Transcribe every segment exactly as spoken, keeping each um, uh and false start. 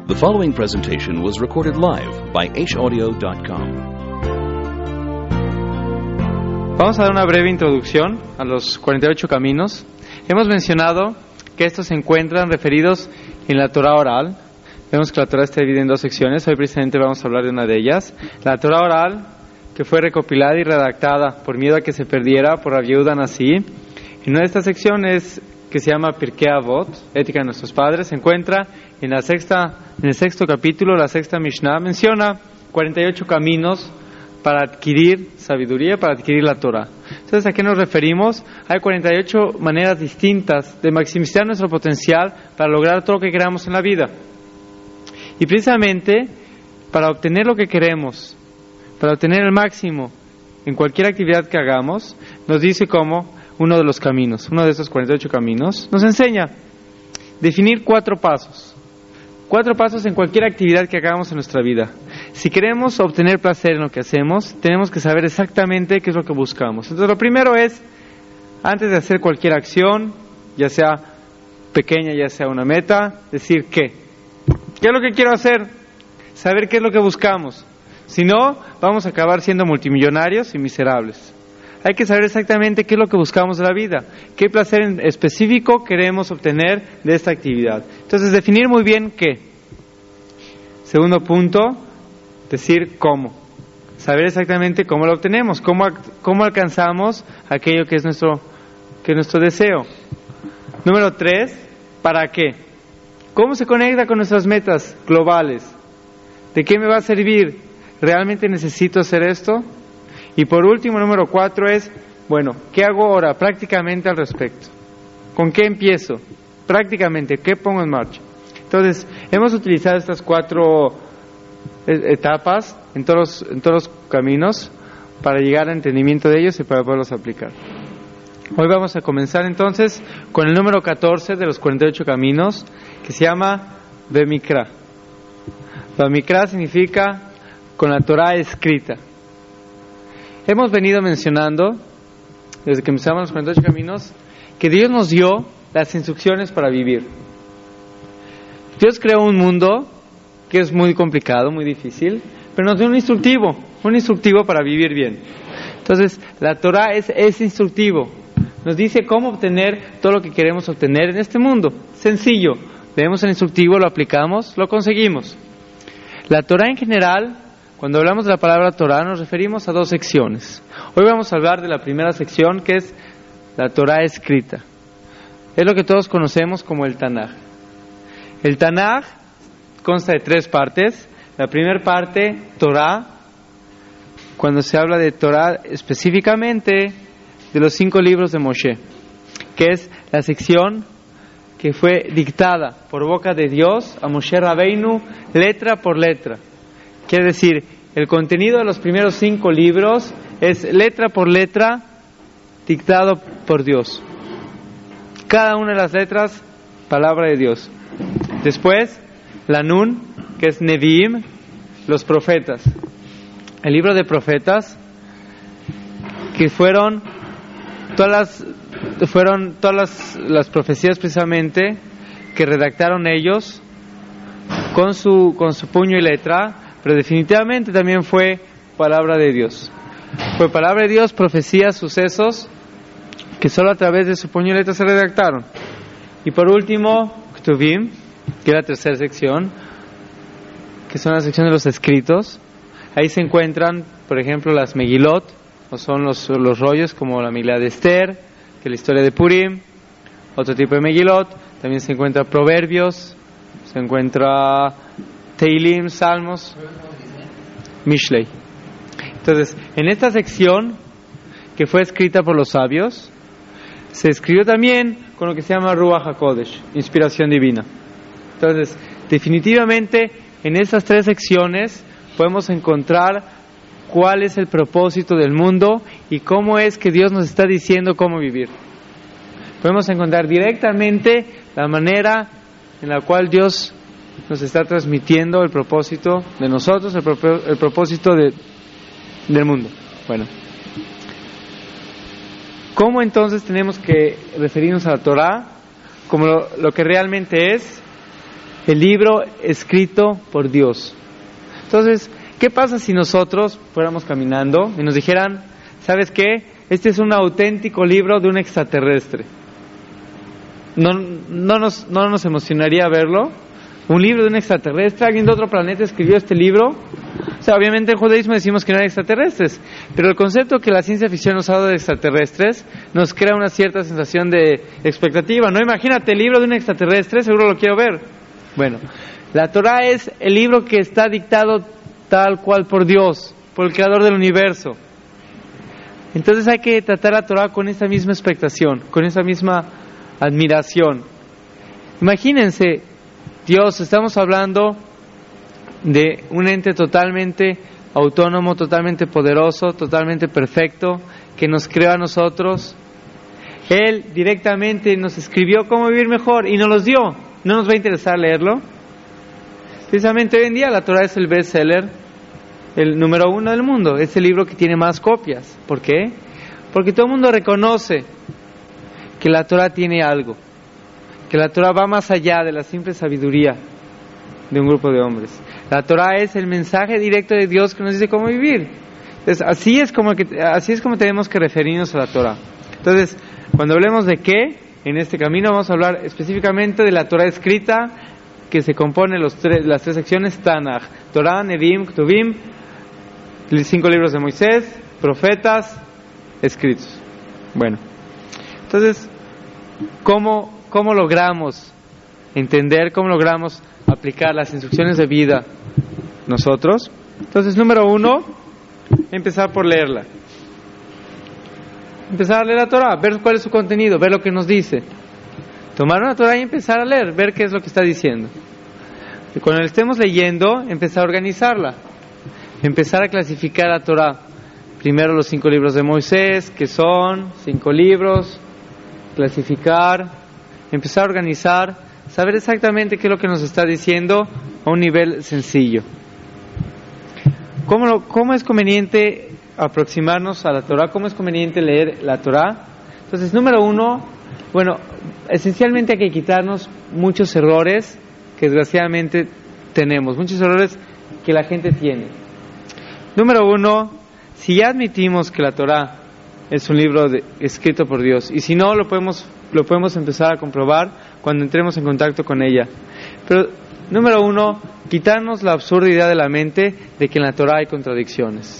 The following presentation was recorded live by Aish Audio dot com. Vamos a dar una breve introducción a los cuarenta y ocho caminos. Hemos mencionado que estos se encuentran referidos en la Torah oral. Vemos que la Torah está dividida en dos secciones. Hoy precisamente vamos a hablar de una de ellas. La Torah oral, que fue recopilada y redactada por miedo a que se perdiera por Rabbi Yehuda Nasi. En una de estas secciones, que se llama Pirkei Avot, Ética de nuestros padres, se encuentra en la sexta, en el sexto capítulo, la sexta Mishnah, menciona cuarenta y ocho caminos para adquirir sabiduría, para adquirir la Torah. Entonces, ¿a qué nos referimos? Hay cuarenta y ocho maneras distintas de maximizar nuestro potencial para lograr todo lo que queramos en la vida. Y precisamente, para obtener lo que queremos, para obtener el máximo en cualquier actividad que hagamos, nos dice cómo uno de los caminos, uno de esos cuarenta y ocho caminos, nos enseña definir cuatro pasos. Cuatro pasos en cualquier actividad que hagamos en nuestra vida. Si queremos obtener placer en lo que hacemos, tenemos que saber exactamente qué es lo que buscamos. Entonces, lo primero es, antes de hacer cualquier acción, ya sea pequeña, ya sea una meta, decir qué. ¿Qué es lo que quiero hacer? Saber qué es lo que buscamos. Si no, vamos a acabar siendo multimillonarios y miserables. Hay que saber exactamente qué es lo que buscamos de la vida, qué placer en específico queremos obtener de esta actividad. Entonces, definir muy bien qué. Segundo punto, decir cómo. Saber exactamente cómo lo obtenemos, cómo, cómo alcanzamos aquello que es nuestro, que es nuestro deseo. Número tres, ¿para qué? ¿Cómo se conecta con nuestras metas globales? ¿De qué me va a servir? ¿Realmente necesito hacer esto? Y por último, número cuatro es, bueno, ¿qué hago ahora prácticamente al respecto? ¿Con qué empiezo? Prácticamente, ¿qué pongo en marcha? Entonces, hemos utilizado estas cuatro etapas en todos, en todos los caminos para llegar al entendimiento de ellos y para poderlos aplicar. Hoy vamos a comenzar entonces con el número catorce de los cuarenta y ocho caminos, que se llama Bemikra. Bemikra significa con la Torah escrita. Hemos venido mencionando, desde que empezamos los cuarenta y ocho caminos, que Dios nos dio las instrucciones para vivir. Dios creó un mundo que es muy complicado, muy difícil, pero nos dio un instructivo, un instructivo para vivir bien. Entonces, la Torah es ese instructivo. Nos dice cómo obtener todo lo que queremos obtener en este mundo. Sencillo. Leemos el instructivo, lo aplicamos, lo conseguimos. La Torah en general, cuando hablamos de la palabra Torah, nos referimos a dos secciones. Hoy vamos a hablar de la primera sección, que es la Torah escrita. Es lo que todos conocemos como el Tanaj. El Tanaj consta de tres partes. La primera parte, Torah, cuando se habla de Torah específicamente de los cinco libros de Moshe, que es la sección que fue dictada por boca de Dios a Moshe Rabbeinu, letra por letra. Quiere decir, el contenido de los primeros cinco libros es letra por letra dictado por Dios. Cada una de las letras, palabra de Dios. Después, la Nun, que es Neviim, los profetas. El libro de profetas, que fueron todas las, fueron todas las, las profecías precisamente que redactaron ellos con su, con su puño y letra. Pero definitivamente también fue palabra de Dios. Fue palabra de Dios, profecías, sucesos, que solo a través de su puño y letra se redactaron. Y por último, Ktuvim, que es la tercera sección, que son la sección de los escritos. Ahí se encuentran, por ejemplo, las Megilot, o son los, los rollos como la Megilá de Esther, que es la historia de Purim, otro tipo de Megilot. También se encuentra Proverbios, se encuentra Teilim, Salmos, Mishlei. Entonces, en esta sección que fue escrita por los sabios, se escribió también con lo que se llama Ruach HaKodesh, inspiración divina. Entonces, definitivamente, en estas tres secciones podemos encontrar cuál es el propósito del mundo y cómo es que Dios nos está diciendo cómo vivir. Podemos encontrar directamente la manera en la cual Dios nos está transmitiendo el propósito de nosotros, el, pro- el propósito de, del mundo. Bueno, ¿cómo entonces tenemos que referirnos a la Torah como lo, lo que realmente es? el libro escrito por Dios. Entonces, ¿qué pasa si nosotros fuéramos caminando y nos dijeran, ¿sabes qué? Este es un auténtico libro de un extraterrestre. ¿No, no, nos, no nos emocionaría verlo? Un libro de un extraterrestre, alguien de otro planeta escribió este libro. O sea, obviamente en judaísmo decimos que no hay extraterrestres, pero el concepto que la ciencia ficción nos ha dado de extraterrestres nos crea una cierta sensación de expectativa. No, imagínate el libro de un extraterrestre, seguro lo quiero ver. Bueno, la Torah es el libro que está dictado tal cual por Dios, por el creador del universo. Entonces hay que tratar la Torah con esa misma expectación, con esa misma admiración. Imagínense, Dios, estamos hablando de un ente totalmente autónomo, totalmente poderoso, totalmente perfecto, que nos creó a nosotros. Él directamente nos escribió cómo vivir mejor y nos los dio. ¿No nos va a interesar leerlo? Precisamente hoy en día la Torah es el bestseller, el número uno del mundo. Es el libro que tiene más copias. ¿Por qué? Porque todo el mundo reconoce que la Torah tiene algo, que la Torah va más allá de la simple sabiduría de un grupo de hombres. La Torah es el mensaje directo de Dios que nos dice cómo vivir. Entonces, así es como que, así es como tenemos que referirnos a la Torah. Entonces, cuando hablemos de qué, en este camino vamos a hablar específicamente de la Torah escrita, que se compone los tres, las tres secciones Tanaj, Torah, Nevi'im, Ketuvim, cinco libros de Moisés, profetas, escritos. Bueno, entonces, ¿cómo ¿Cómo logramos entender, cómo logramos aplicar las instrucciones de vida nosotros? Entonces, número uno, empezar por leerla. Empezar a leer la Torah, ver cuál es su contenido, ver lo que nos dice. Tomar una Torah y empezar a leer, ver qué es lo que está diciendo. Y cuando la estemos leyendo, empezar a organizarla. Empezar a clasificar la Torah. Primero los cinco libros de Moisés, que son cinco libros, clasificar, empezar a organizar, saber exactamente qué es lo que nos está diciendo a un nivel sencillo. ¿Cómo, lo, cómo es conveniente aproximarnos a la Torah? ¿Cómo es conveniente leer la Torah? Entonces, número uno, bueno, esencialmente hay que quitarnos muchos errores que desgraciadamente tenemos, muchos errores que la gente tiene. Número uno, si ya admitimos que la Torah es un libro de, escrito por Dios, y si no, lo podemos lo podemos empezar a comprobar cuando entremos en contacto con ella. Pero, número uno, quitarnos la absurda idea de la mente de que en la Torah hay contradicciones.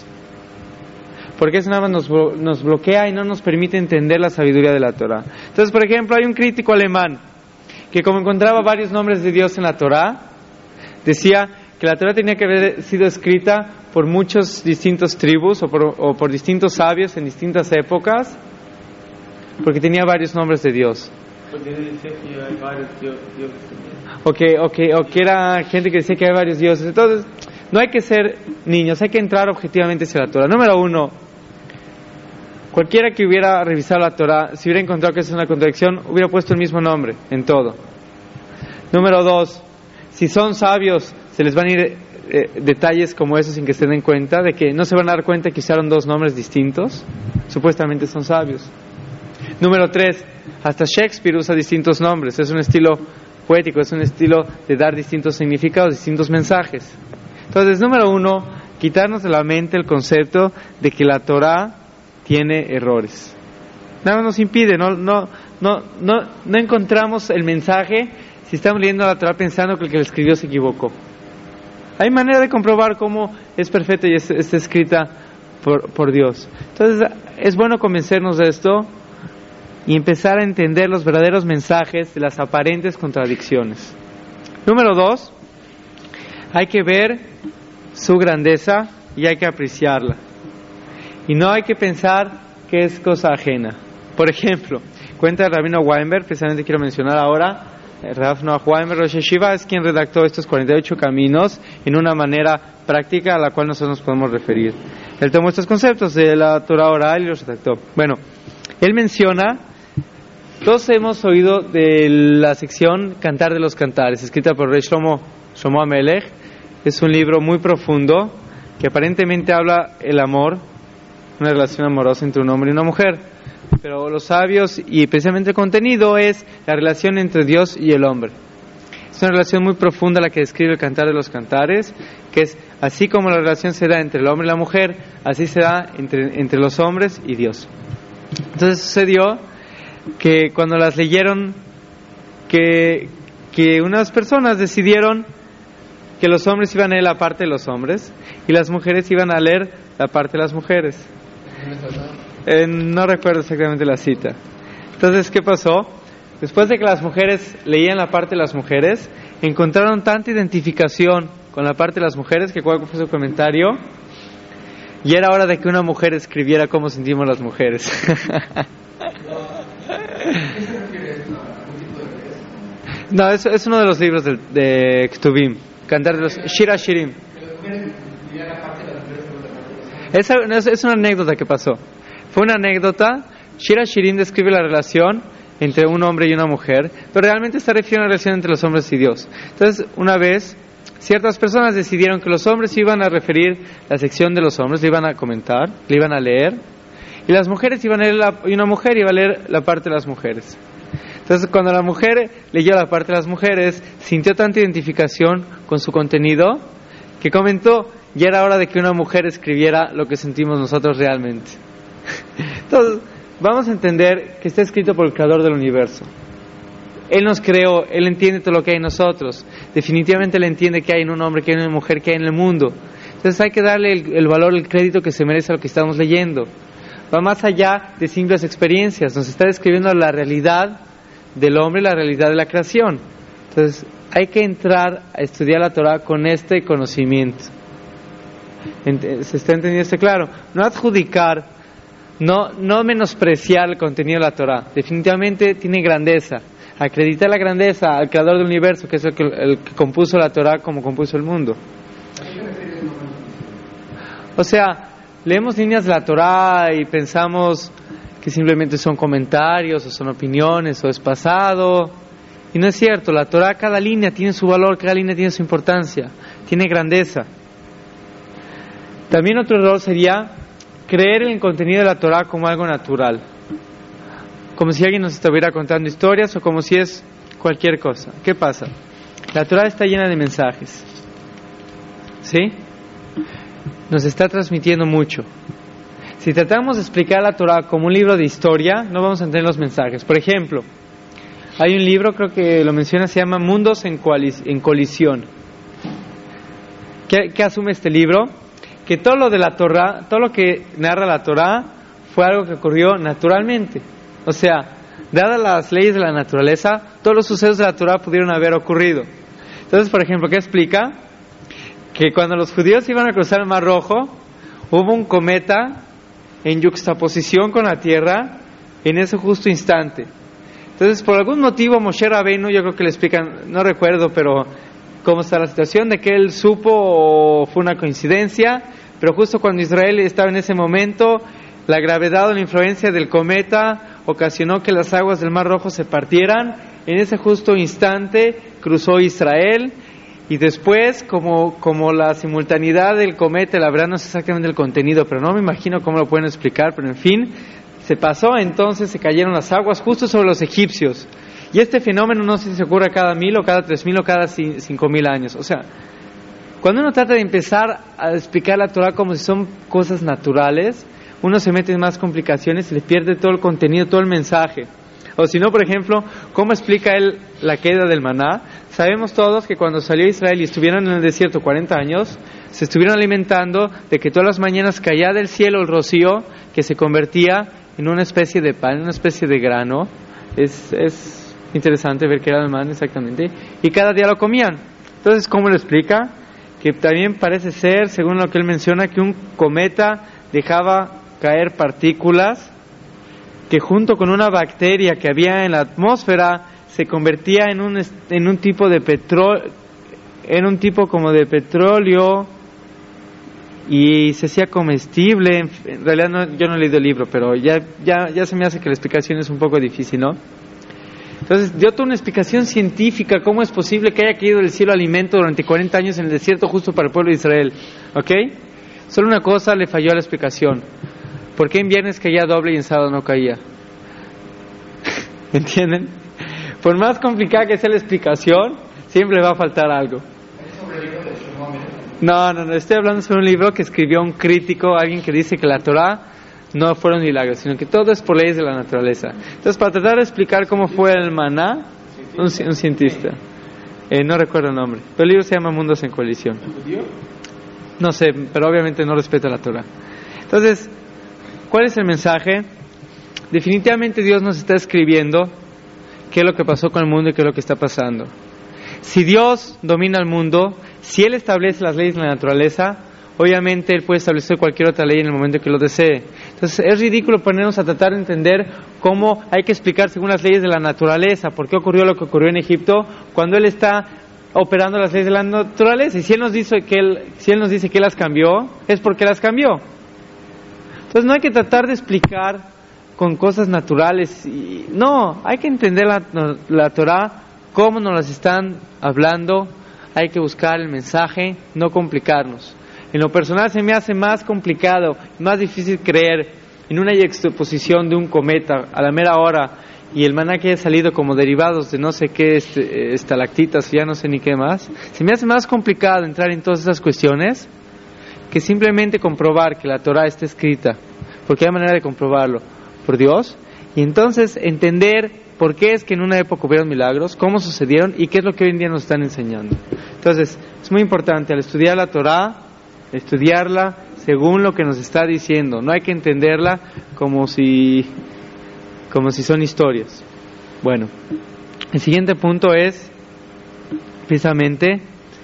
Porque eso nada más nos, nos bloquea y no nos permite entender la sabiduría de la Torah. Entonces, por ejemplo, hay un crítico alemán que, como encontraba varios nombres de Dios en la Torah, decía que la Torah tenía que haber sido escrita por muchos distintos tribus o por, o por distintos sabios en distintas épocas, porque tenía varios nombres de Dios. Porque decía que hay varios dioses. O que, o, que, o que era gente que decía que hay varios dioses. Entonces, no hay que ser niños, hay que entrar objetivamente hacia la Torah. Número uno, cualquiera que hubiera revisado la Torah, si hubiera encontrado que es una contradicción, hubiera puesto el mismo nombre en todo. Número dos, si son sabios, se les van a ir eh, detalles como esos sin que se den cuenta, de que no se van a dar cuenta que usaron dos nombres distintos. Supuestamente son sabios. Número tres, hasta Shakespeare usa distintos nombres. Es un estilo poético, es un estilo de dar distintos significados, distintos mensajes. Entonces, número uno, quitarnos de la mente el concepto de que la Torah tiene errores. Nada más nos impide, no, no, no, no, no encontramos el mensaje si estamos leyendo la Torah pensando que el que la escribió se equivocó. Hay manera de comprobar cómo es perfecta y es, está escrita por, por Dios. Entonces, es bueno convencernos de esto y empezar a entender los verdaderos mensajes de las aparentes contradicciones. Número dos, hay que ver su grandeza y hay que apreciarla. Y no hay que pensar que es cosa ajena. Por ejemplo, cuenta el rabino Weinberg, precisamente quiero mencionar ahora, el Rav Noah Weinberg, Rosh Yeshiva, es quien redactó estos cuarenta y ocho caminos en una manera práctica a la cual nosotros nos podemos referir. Él tomó estos conceptos de la Torah oral y los redactó. Bueno, él menciona, todos hemos oído de la sección Cantar de los Cantares, escrita por Rey Shlomo, Shlomo Amelech. Es un libro muy profundo que aparentemente habla el amor, una relación amorosa entre un hombre y una mujer. Pero los sabios y precisamente el contenido es la relación entre Dios y el hombre. Es una relación muy profunda la que describe el Cantar de los Cantares, que es así como la relación se da entre el hombre y la mujer, así se da entre, entre los hombres y Dios. Entonces sucedió que cuando las leyeron, que, que unas personas decidieron que los hombres iban a leer la parte de los hombres y las mujeres iban a leer la parte de las mujeres. Eh, no recuerdo exactamente la cita. Entonces, ¿qué pasó? Después de que las mujeres leían la parte de las mujeres, encontraron tanta identificación con la parte de las mujeres que cuál fue su comentario, y era hora de que una mujer escribiera cómo sentimos las mujeres. No, es, es uno de los libros de, de Ktubim, Cantar de los Shira Shirim. Es, es, es una anécdota que pasó. Fue una anécdota. Shira Shirim describe la relación entre un hombre y una mujer, pero realmente está refiriendo a la relación entre los hombres y Dios. Entonces, una vez, ciertas personas decidieron que los hombres iban a referir la sección de los hombres, le iban a comentar, le iban a leer, y las mujeres iban a leer, la, y una mujer iba a leer la parte de las mujeres. Entonces, cuando la mujer leyó la parte de las mujeres, sintió tanta identificación con su contenido, que comentó, ya era hora de que una mujer escribiera lo que sentimos nosotros realmente. Entonces, vamos a entender que está escrito por el Creador del universo. Él nos creó, Él entiende todo lo que hay en nosotros. Definitivamente Él entiende que hay en un hombre, que hay en una mujer, que hay en el mundo. Entonces hay que darle el, el valor, el crédito que se merece a lo que estamos leyendo. Va más allá de simples experiencias. Nos está describiendo la realidad del hombre, la realidad de la creación. Entonces hay que entrar a estudiar la Torah con este conocimiento. ¿Se está entendiendo esto claro? No adjudicar, No, no menospreciar el contenido de la Torah. Definitivamente tiene grandeza. Acreditar la grandeza al Creador del universo, que es el que, el que compuso la Torah como compuso el mundo. O sea, leemos líneas de la Torah y pensamos que simplemente son comentarios o son opiniones o es pasado. Y no es cierto. La Torah, cada línea tiene su valor, cada línea tiene su importancia, tiene grandeza. También otro error sería creer en el contenido de la Torah como algo natural, como si alguien nos estuviera contando historias o como si es cualquier cosa. ¿Qué pasa? La Torah está llena de mensajes, ¿sí? Nos está transmitiendo mucho. Si tratamos de explicar la Torah como un libro de historia, no vamos a entender los mensajes. Por ejemplo, hay un libro, creo que lo menciona, se llama Mundos en, coalic- en colisión. ¿Qué, ¿Qué asume este libro? Que todo lo de la Torah, todo lo que narra la Torah fue algo que ocurrió naturalmente. O sea, dadas las leyes de la naturaleza, todos los sucesos de la Torah pudieron haber ocurrido. Entonces, por ejemplo, ¿qué explica? Que cuando los judíos iban a cruzar el Mar Rojo, hubo un cometa en yuxtaposición con la tierra en ese justo instante. Entonces, por algún motivo, Moshe Rabbeinu, yo creo que le explican, no recuerdo, pero cómo está la situación, de que él supo o fue una coincidencia, pero justo cuando Israel estaba en ese momento, la gravedad o la influencia del cometa ocasionó que las aguas del Mar Rojo se partieran. En ese justo instante cruzó Israel, y después, como, como la simultaneidad del cometa, la verdad no sé exactamente el contenido, pero no me imagino cómo lo pueden explicar, pero en fin, se pasó, entonces se cayeron las aguas justo sobre los egipcios. Y este fenómeno no sé si se ocurre cada mil o cada tres mil o cada cinco mil años. O sea, cuando uno trata de empezar a explicar la Torah como si son cosas naturales, uno se mete en más complicaciones y le pierde todo el contenido, todo el mensaje. O si no, por ejemplo, ¿cómo explica él la queda del maná? Sabemos todos que cuando salió Israel y estuvieron en el desierto cuarenta años, se estuvieron alimentando de que todas las mañanas caía del cielo el rocío que se convertía en una especie de pan, una especie de grano. Es... es interesante ver que era el man exactamente, y cada día lo comían. Entonces, ¿cómo lo explica? Que también parece ser, según lo que él menciona, que un cometa dejaba caer partículas que junto con una bacteria que había en la atmósfera se convertía en un en un tipo de petróleo, en un tipo como de petróleo, y se hacía comestible. En realidad no, yo no he leído el libro, pero ya ya ya se me hace que la explicación es un poco difícil, ¿no? Entonces dio toda una explicación científica, cómo es posible que haya caído del cielo alimento durante cuarenta años en el desierto justo para el pueblo de Israel. ¿Ok? Solo una cosa le falló a la explicación. ¿Por qué en viernes caía doble y en sábado no caía? ¿Entienden? Por más complicada que sea la explicación, Siempre va a faltar algo. No, no, no, estoy hablando sobre un libro que escribió un crítico, alguien que dice que la Torah no fueron milagros, sino que todo es por leyes de la naturaleza. Entonces, para tratar de explicar cómo fue el maná, un, un cientista, eh, no recuerdo el nombre, pero el libro se llama Mundos en Colisión. No sé, pero obviamente no respeta la Torah. Entonces, ¿cuál es el mensaje? Definitivamente Dios nos está escribiendo qué es lo que pasó con el mundo y qué es lo que está pasando. Si Dios domina el mundo, si Él establece las leyes de la naturaleza, obviamente Él puede establecer cualquier otra ley en el momento que lo desee. Entonces es ridículo ponernos a tratar de entender cómo hay que explicar según las leyes de la naturaleza, por qué ocurrió lo que ocurrió en Egipto, cuando Él está operando las leyes de la naturaleza. Y si Él nos dice que Él, si Él nos dice que las cambió, es porque las cambió. Entonces no hay que tratar de explicar con cosas naturales. Y, no, hay que entender la, la Torah, cómo nos las están hablando. Hay que buscar el mensaje, no complicarnos. En lo personal se me hace más complicado, más difícil creer en una exposición de un cometa a la mera hora y el maná que haya salido como derivados de no sé qué este, estalactitas, ya no sé ni qué más. Se me hace más complicado entrar en todas esas cuestiones que simplemente comprobar que la Torah está escrita, porque hay manera de comprobarlo por Dios, y entonces entender por qué es que en una época hubieron milagros, cómo sucedieron y qué es lo que hoy en día nos están enseñando. Entonces es muy importante al estudiar la Torah, estudiarla según lo que nos está diciendo. No hay que entenderla como si como si son historias. Bueno, el siguiente punto es precisamente,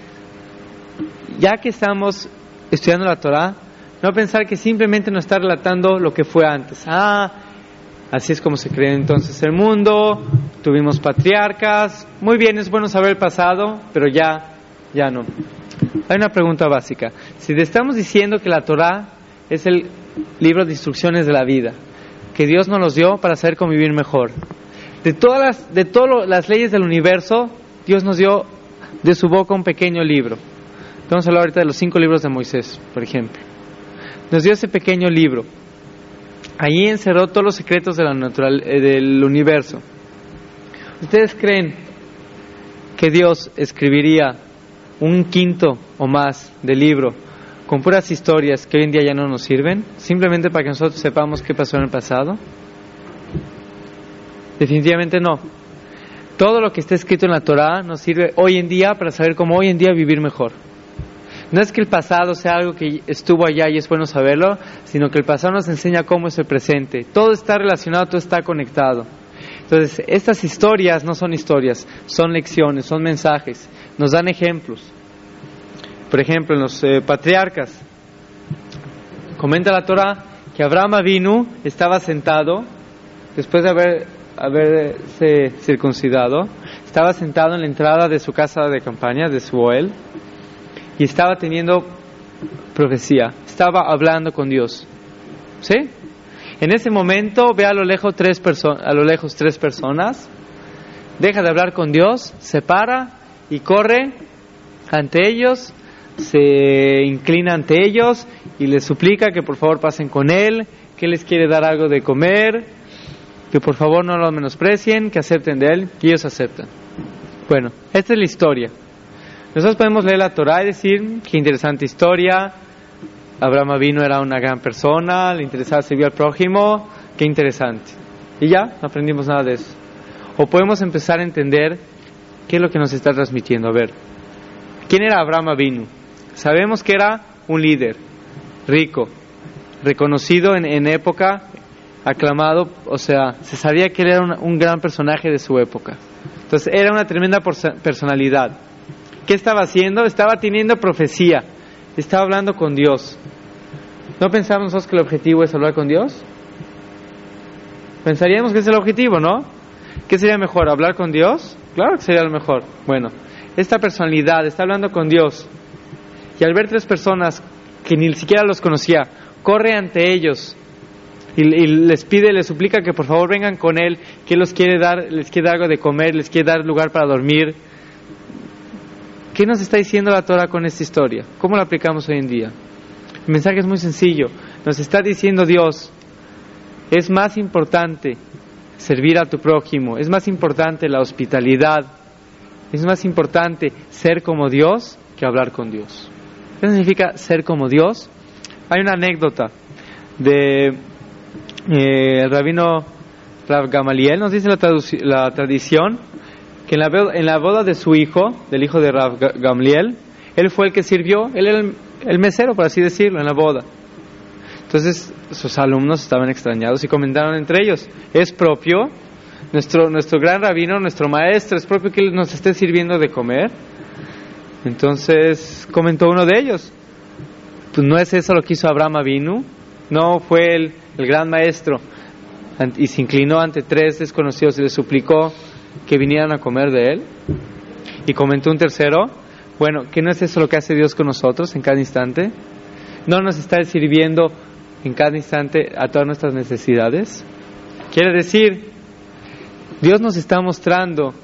ya que estamos estudiando la Torah, no pensar que simplemente nos está relatando lo que fue antes. Ah, así es como se creó entonces el mundo, tuvimos patriarcas, muy bien, es bueno saber el pasado, pero ya ya no. Hay una pregunta básica. Si le estamos diciendo que la Torah es el libro de instrucciones de la vida, que Dios nos los dio para saber cómo vivir mejor, de todas las, de todas las leyes del universo, Dios nos dio de su boca un pequeño libro. Vamos a hablar ahorita de los cinco libros de Moisés, por ejemplo. Nos dio ese pequeño libro. Allí encerró todos los secretos de la natural, eh, del universo. ¿Ustedes creen que Dios escribiría un quinto o más del libro con puras historias que hoy en día ya no nos sirven, simplemente para que nosotros sepamos qué pasó en el pasado? Definitivamente no. Todo lo que está escrito en la Torah nos sirve hoy en día para saber cómo hoy en día vivir mejor. No es que el pasado sea algo que estuvo allá y es bueno saberlo, sino que el pasado nos enseña cómo es el presente. Todo está relacionado, todo está conectado. Entonces, estas historias no son historias, son lecciones, son mensajes, nos dan ejemplos. Por ejemplo, en los eh, patriarcas, comenta la Torah que Abraham Avinu estaba sentado, después de haber, haberse circuncidado, estaba sentado en la entrada de su casa de campaña, de su Oel, y estaba teniendo profecía, estaba hablando con Dios. ¿Sí? En ese momento ve a lo lejos tres perso- a lo lejos tres personas, deja de hablar con Dios, se para y corre ante ellos, se inclina ante ellos y les suplica que por favor pasen con él, que les quiere dar algo de comer, que por favor no lo menosprecien, que acepten de él, y ellos aceptan. Bueno, esta es la historia. Nosotros podemos leer la Torah y decir, qué interesante historia, Abraham Avinu era una gran persona, le interesaba servir al prójimo, qué interesante. Y ya, no aprendimos nada de eso. O podemos empezar a entender qué es lo que nos está transmitiendo. A ver, ¿quién era Abraham Avinu? Sabemos que era un líder, rico, reconocido en, en época, aclamado, o sea, se sabía que él era un, un gran personaje de su época. Entonces, era una tremenda personalidad. ¿Qué estaba haciendo? Estaba teniendo profecía, estaba hablando con Dios. ¿No pensamos nosotros que el objetivo es hablar con Dios? Pensaríamos que es el objetivo, ¿no? ¿Qué sería mejor? ¿Hablar con Dios? Claro que sería lo mejor. Bueno, esta personalidad está hablando con Dios, y al ver tres personas que ni siquiera los conocía, corre ante ellos y, y les pide, les suplica que por favor vengan con él, que él los quiere dar, les quiere dar algo de comer, les quiere dar lugar para dormir. ¿Qué nos está diciendo la Torah con esta historia? ¿Cómo la aplicamos hoy en día? El mensaje es muy sencillo. Nos está diciendo Dios, es más importante servir a tu prójimo, es más importante la hospitalidad, Es más importante ser como Dios que hablar con Dios. ¿Qué significa ser como Dios? Hay una anécdota de eh, el rabino Rav Gamaliel, nos dice la, traduc- la tradición, que en la, boda, en la boda de su hijo, del hijo de Rav Gamaliel, él fue el que sirvió, él era el, el mesero, por así decirlo, en la boda. Entonces sus alumnos estaban extrañados y comentaron entre ellos, es propio, nuestro, nuestro gran rabino, nuestro maestro, es propio que él nos esté sirviendo de comer. Entonces comentó uno de ellos, pues no es eso lo que hizo Abraham Avinu, no fue el, el gran maestro, y se inclinó ante tres desconocidos y les suplicó que vinieran a comer de él. Y comentó un tercero, bueno, ¿qué no es eso lo que hace Dios con nosotros en cada instante? ¿No nos está sirviendo en cada instante a todas nuestras necesidades? Quiere decir, Dios nos está mostrando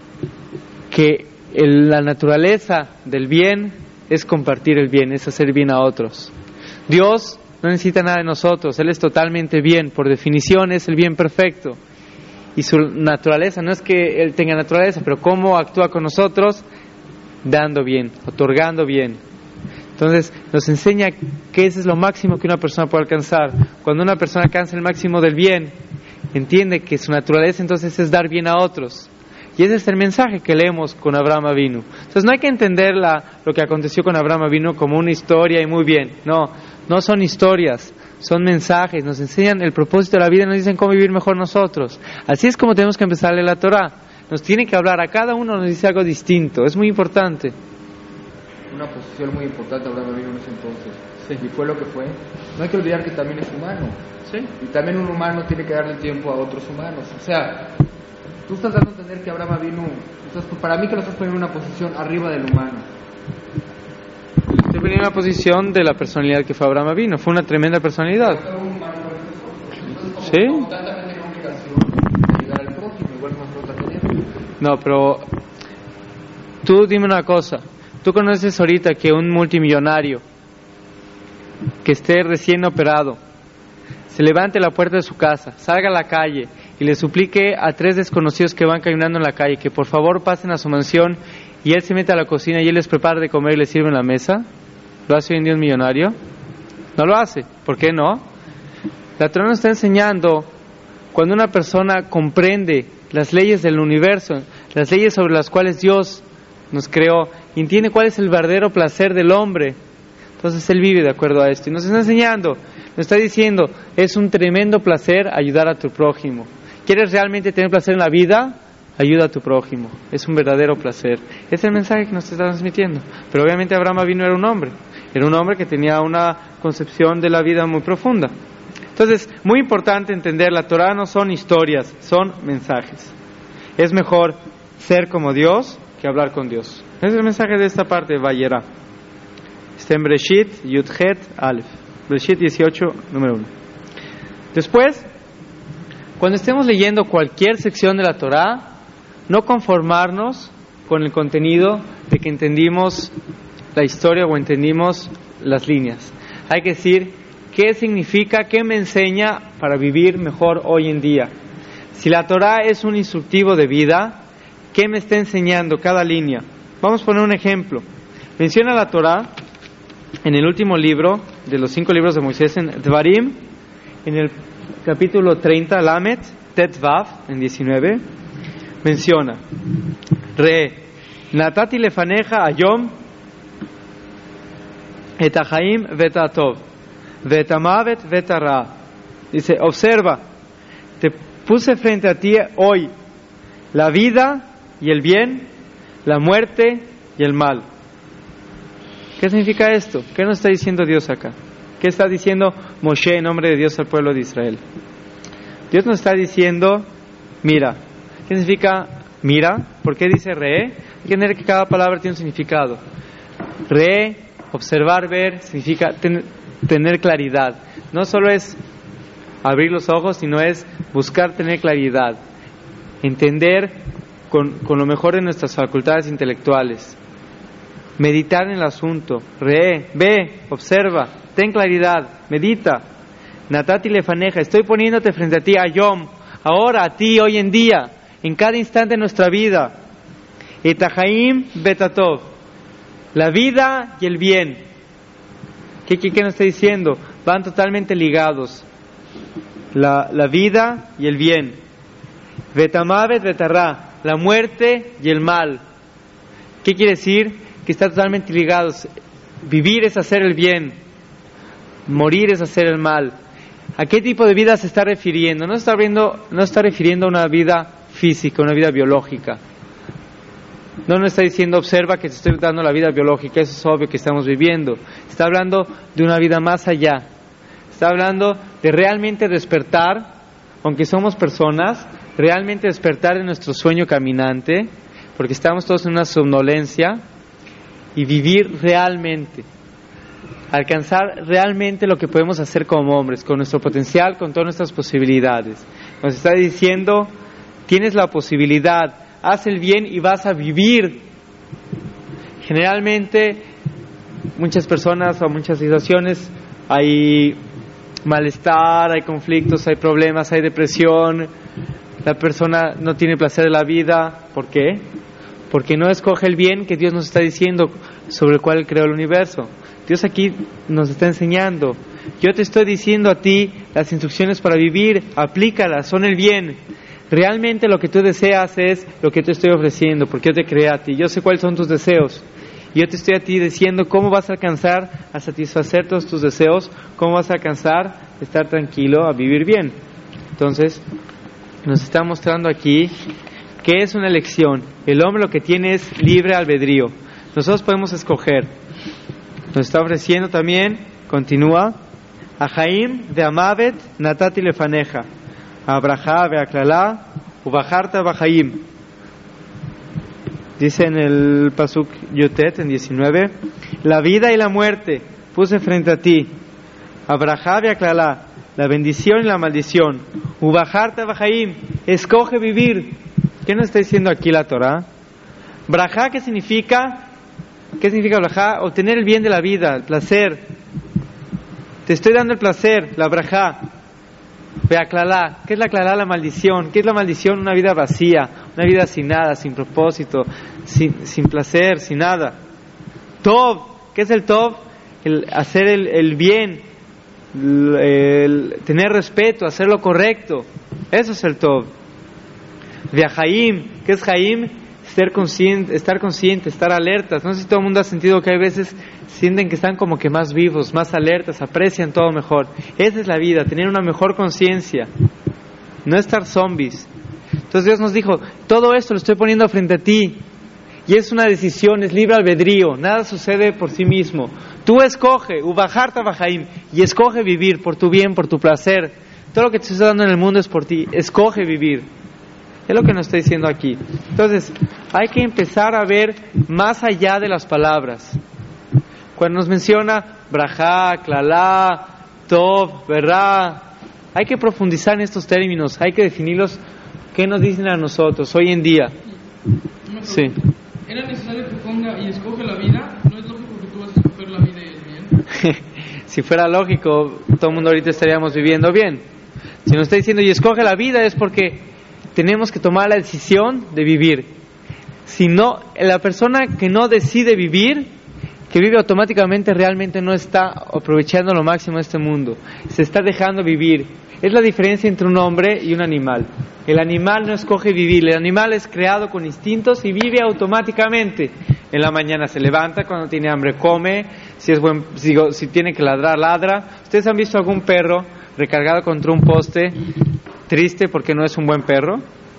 que el, la naturaleza del bien es compartir el bien, es hacer bien a otros. Dios no necesita nada de nosotros, Él es totalmente bien, por definición es el bien perfecto. Y su naturaleza, no es que Él tenga naturaleza, pero cómo actúa con nosotros, dando bien, otorgando bien. Entonces nos enseña que eso es lo máximo que una persona puede alcanzar. Cuando una persona alcanza el máximo del bien, entiende que su naturaleza entonces es dar bien a otros. Y ese es el mensaje que leemos con Abraham Avinu. Entonces no hay que entender la, lo que aconteció con Abraham Avinu como una historia y muy bien. No, no son historias, son mensajes. Nos enseñan el propósito de la vida y nos dicen cómo vivir mejor nosotros. Así es como tenemos que empezar a leer la Torah. Nos tiene que hablar, a cada uno nos dice algo distinto. Es muy importante. Una posición muy importante Abraham Avinu en ese entonces. Sí. Y fue lo que fue. No hay que olvidar que también es humano. Sí. Y también un humano tiene que darle tiempo a otros humanos. O sea, tú estás dando a entender que Abraham Avinu, entonces para mí que lo estás poniendo en una posición arriba del humano. Estoy poniendo en una posición de la personalidad que fue Abraham Avinu. Fue una tremenda personalidad. Sí. No, pero tú dime una cosa. Tú conoces ahorita que un multimillonario que esté recién operado se levante a la puerta de su casa, salga a la calle y le suplique a tres desconocidos que van caminando en la calle que por favor pasen a su mansión y él se mete a la cocina y él les prepara de comer y les sirve en la mesa? ¿Lo hace hoy en día un millonario? No lo hace. ¿Por qué no? La Torah nos está enseñando cuando una persona comprende las leyes del universo, las leyes sobre las cuales Dios nos creó, y entiende cuál es el verdadero placer del hombre, entonces él vive de acuerdo a esto. Y nos está enseñando, nos está diciendo, es un tremendo placer ayudar a tu prójimo. ¿Quieres realmente tener placer en la vida? Ayuda a tu prójimo. Es un verdadero placer. Es el mensaje que nos está transmitiendo. Pero obviamente Abraham Avinu era un hombre. Era un hombre que tenía una concepción de la vida muy profunda. Entonces, muy importante entender, la Torah no son historias, son mensajes. Es mejor ser como Dios que hablar con Dios. Ese es el mensaje de esta parte de Vayera. Está en Breshit, Yudhet, Aleph. Breshit dieciocho, número uno. Después, cuando estemos leyendo cualquier sección de la Torah, no conformarnos con el contenido de que entendimos la historia o entendimos las líneas. Hay que decir qué significa, qué me enseña para vivir mejor hoy en día. Si la Torah es un instructivo de vida, ¿qué me está enseñando cada línea? Vamos a poner un ejemplo. Menciona la Torah en el último libro de los cinco libros de Moisés, en Dvarim, en el capítulo treinta, Lamet, Tet Vav, en diecinueve, menciona: Re, natati lefaneja ayom et hachaim vet hatov vet hamavet vet hara. Dice, observa, te puse frente a ti hoy la vida y el bien, la muerte y el mal. ¿Qué significa esto? ¿Qué nos está diciendo Dios acá? ¿Qué está diciendo Moshe en nombre de Dios al pueblo de Israel? Dios nos está diciendo, mira. ¿Qué significa mira? ¿Por qué dice re? Hay que entender que cada palabra tiene un significado. Re, observar, ver, significa ten, tener claridad. No solo es abrir los ojos, sino es buscar tener claridad. Entender con, con lo mejor de nuestras facultades intelectuales. Meditar en el asunto. Re, ve, observa, ten claridad, medita. Natati lefaneja, estoy poniéndote frente a ti, ayom, ahora, a ti, hoy en día, en cada instante de nuestra vida. Etahaim betatov, la vida y el bien. ¿Qué, qué, qué nos está diciendo? Van totalmente ligados. La, la vida y el bien. Betamavet betarra, la muerte y el mal. ¿Qué quiere decir? Que están totalmente ligados. Vivir es hacer el bien, morir es hacer el mal. ¿A qué tipo de vida se está refiriendo? No está, viendo, no está refiriendo a una vida física, una vida biológica. No nos está diciendo, observa que te estoy dando la vida biológica, eso es obvio que estamos viviendo. Está hablando de una vida más allá. Está hablando de realmente despertar, aunque somos personas, realmente despertar de nuestro sueño caminante, porque estamos todos en una somnolencia, y vivir realmente, alcanzar realmente lo que podemos hacer como hombres, con nuestro potencial, con todas nuestras posibilidades. Nos está diciendo, tienes la posibilidad, haz el bien y vas a vivir. Generalmente, muchas personas o muchas situaciones, hay malestar, hay conflictos, hay problemas, hay depresión, la persona no tiene placer de la vida. ¿Por qué? Porque no escoge el bien que Dios nos está diciendo, sobre el cual creó el universo. Dios aquí nos está enseñando, yo te estoy diciendo a ti las instrucciones para vivir, aplícalas, son el bien. Realmente lo que tú deseas es lo que te estoy ofreciendo, porque yo te creé a ti, yo sé cuáles son tus deseos. Y yo te estoy a ti diciendo cómo vas a alcanzar a satisfacer todos tus deseos, cómo vas a alcanzar a estar tranquilo, a vivir bien. Entonces, nos está mostrando aquí que es una elección. El hombre lo que tiene es libre albedrío. Nosotros podemos escoger. Nos está ofreciendo también, continúa, Ahaim de Amavet Natati Lefaneja, Abraha Beaklala, Ubajarta Bahaim. Dice en el Pasuk Yotet, en diecinueve, la vida y la muerte puse frente a ti, Abraha Beaklala, la bendición y la maldición, Ubajarta Bahaim, escoge vivir. ¿Qué nos está diciendo aquí la Torah? Brajá, ¿qué significa? ¿Qué significa brajá? Obtener el bien de la vida, el placer. Te estoy dando el placer, la brajá. Beaklalá, ¿qué es la klalá? La maldición. ¿Qué es la maldición? Una vida vacía, una vida sin nada, sin propósito, sin, sin placer, sin nada. Tov, ¿qué es el tov? El hacer el, el bien, el, el tener respeto, hacer lo correcto. Eso es el tov. Viajaim, ¿qué es Jaim? Estar consciente, estar consciente, estar alertas. No sé si todo el mundo ha sentido que hay veces sienten que están como que más vivos, más alertas, aprecian todo mejor. Esa es la vida, tener una mejor conciencia, no estar zombies. Entonces Dios nos dijo, todo esto lo estoy poniendo frente a ti, y es una decisión, es libre albedrío, nada sucede por sí mismo. Tú escoge, ubajarta bajaim, y escoge vivir por tu bien, por tu placer. Todo lo que te estoy dando en el mundo es por ti, escoge vivir. Es lo que nos está diciendo aquí. Entonces, hay que empezar a ver más allá de las palabras. Cuando nos menciona brajá, klalá, tov, verá, hay que profundizar en estos términos, hay que definirlos. ¿Qué nos dicen a nosotros hoy en día? Sí. ¿Era necesario que ponga y escoge la vida? ¿No es lógico que tú vas a escoger la vida y el bien? Si fuera lógico, todo el mundo ahorita estaríamos viviendo bien. Si nos está diciendo y escoge la vida es porque tenemos que tomar la decisión de vivir. Si no, la persona que no decide vivir, que vive automáticamente, realmente no está aprovechando lo máximo de este mundo. Se está dejando vivir. Es la diferencia entre un hombre y un animal. El animal no escoge vivir. El animal es creado con instintos y vive automáticamente. En la mañana se levanta, cuando tiene hambre come, si es buen, si, si tiene que ladrar, ladra. ¿Ustedes han visto algún perro recargado contra un poste triste porque no es un buen perro?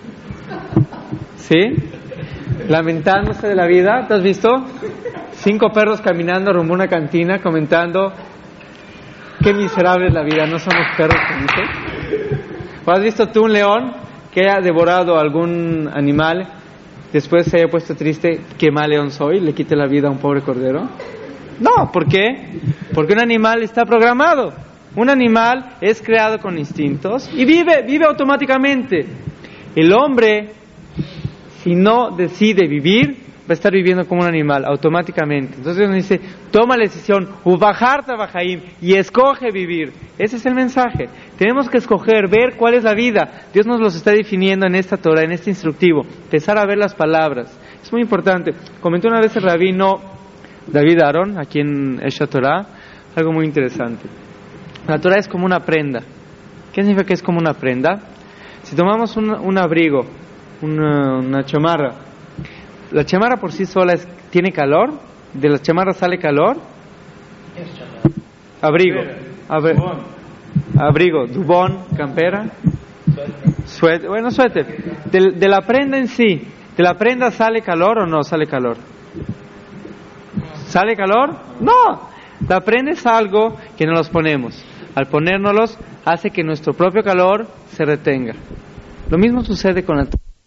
¿Sí? Lamentándose de la vida. ¿Te has visto? Cinco perros caminando rumbo a una cantina comentando qué miserable es la vida, no somos perros felices. ¿O has visto tú un león que haya devorado a algún animal, después se haya puesto triste, qué mal león soy, le quite la vida a un pobre cordero? No, ¿por qué? Porque un animal está programado. Un animal es creado con instintos y vive, vive automáticamente. El hombre, si no decide vivir, va a estar viviendo como un animal, automáticamente. Entonces Dios nos dice, toma la decisión, ubajarta bajaim, y escoge vivir. Ese es el mensaje. Tenemos que escoger, ver cuál es la vida. Dios nos los está definiendo en esta Torah, en este instructivo. Empezar a ver las palabras. Es muy importante. Comentó una vez el rabino David Aaron, aquí en Esha Torah, algo muy interesante. La Torah es como una prenda. ¿Qué significa que es como una prenda? Si tomamos un, un abrigo, una, una chamarra, la chamarra por sí sola es, tiene calor, de la chamarra sale calor. Abrigo, Abri, abrigo, dubón, campera, suéter, bueno, suéter. De, de la prenda en sí, ¿de la prenda sale calor o no sale calor? ¿Sale calor? No. La prenda es algo que nos los ponemos. Al ponérnoslos hace que nuestro propio calor se retenga. Lo mismo sucede con la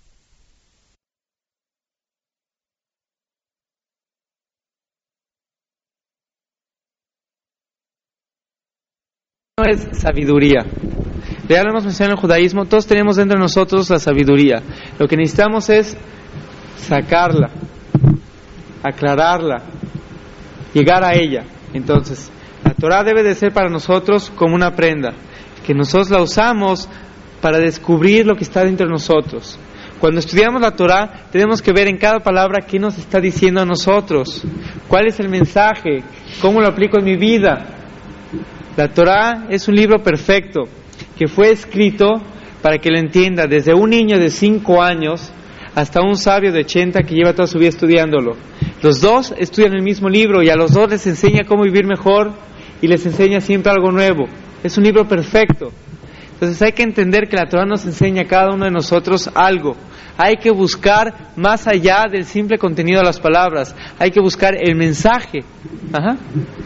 no es sabiduría. Ya lo hemos mencionado en el judaísmo, todos tenemos dentro de nosotros la sabiduría. Lo que necesitamos es sacarla, aclararla, llegar a ella. Entonces, la Torah debe de ser para nosotros como una prenda, que nosotros la usamos para descubrir lo que está dentro de nosotros. Cuando estudiamos la Torah, tenemos que ver en cada palabra qué nos está diciendo a nosotros, cuál es el mensaje, cómo lo aplico en mi vida. La Torah es un libro perfecto que fue escrito para que lo entienda desde un niño de cinco años hasta un sabio de ochenta que lleva toda su vida estudiándolo. Los dos estudian el mismo libro y a los dos les enseña cómo vivir mejor y les enseña siempre algo nuevo. Es un libro perfecto. Entonces hay que entender que la Torah nos enseña a cada uno de nosotros algo. Hay que buscar más allá del simple contenido de las palabras. Hay que buscar el mensaje. Ajá.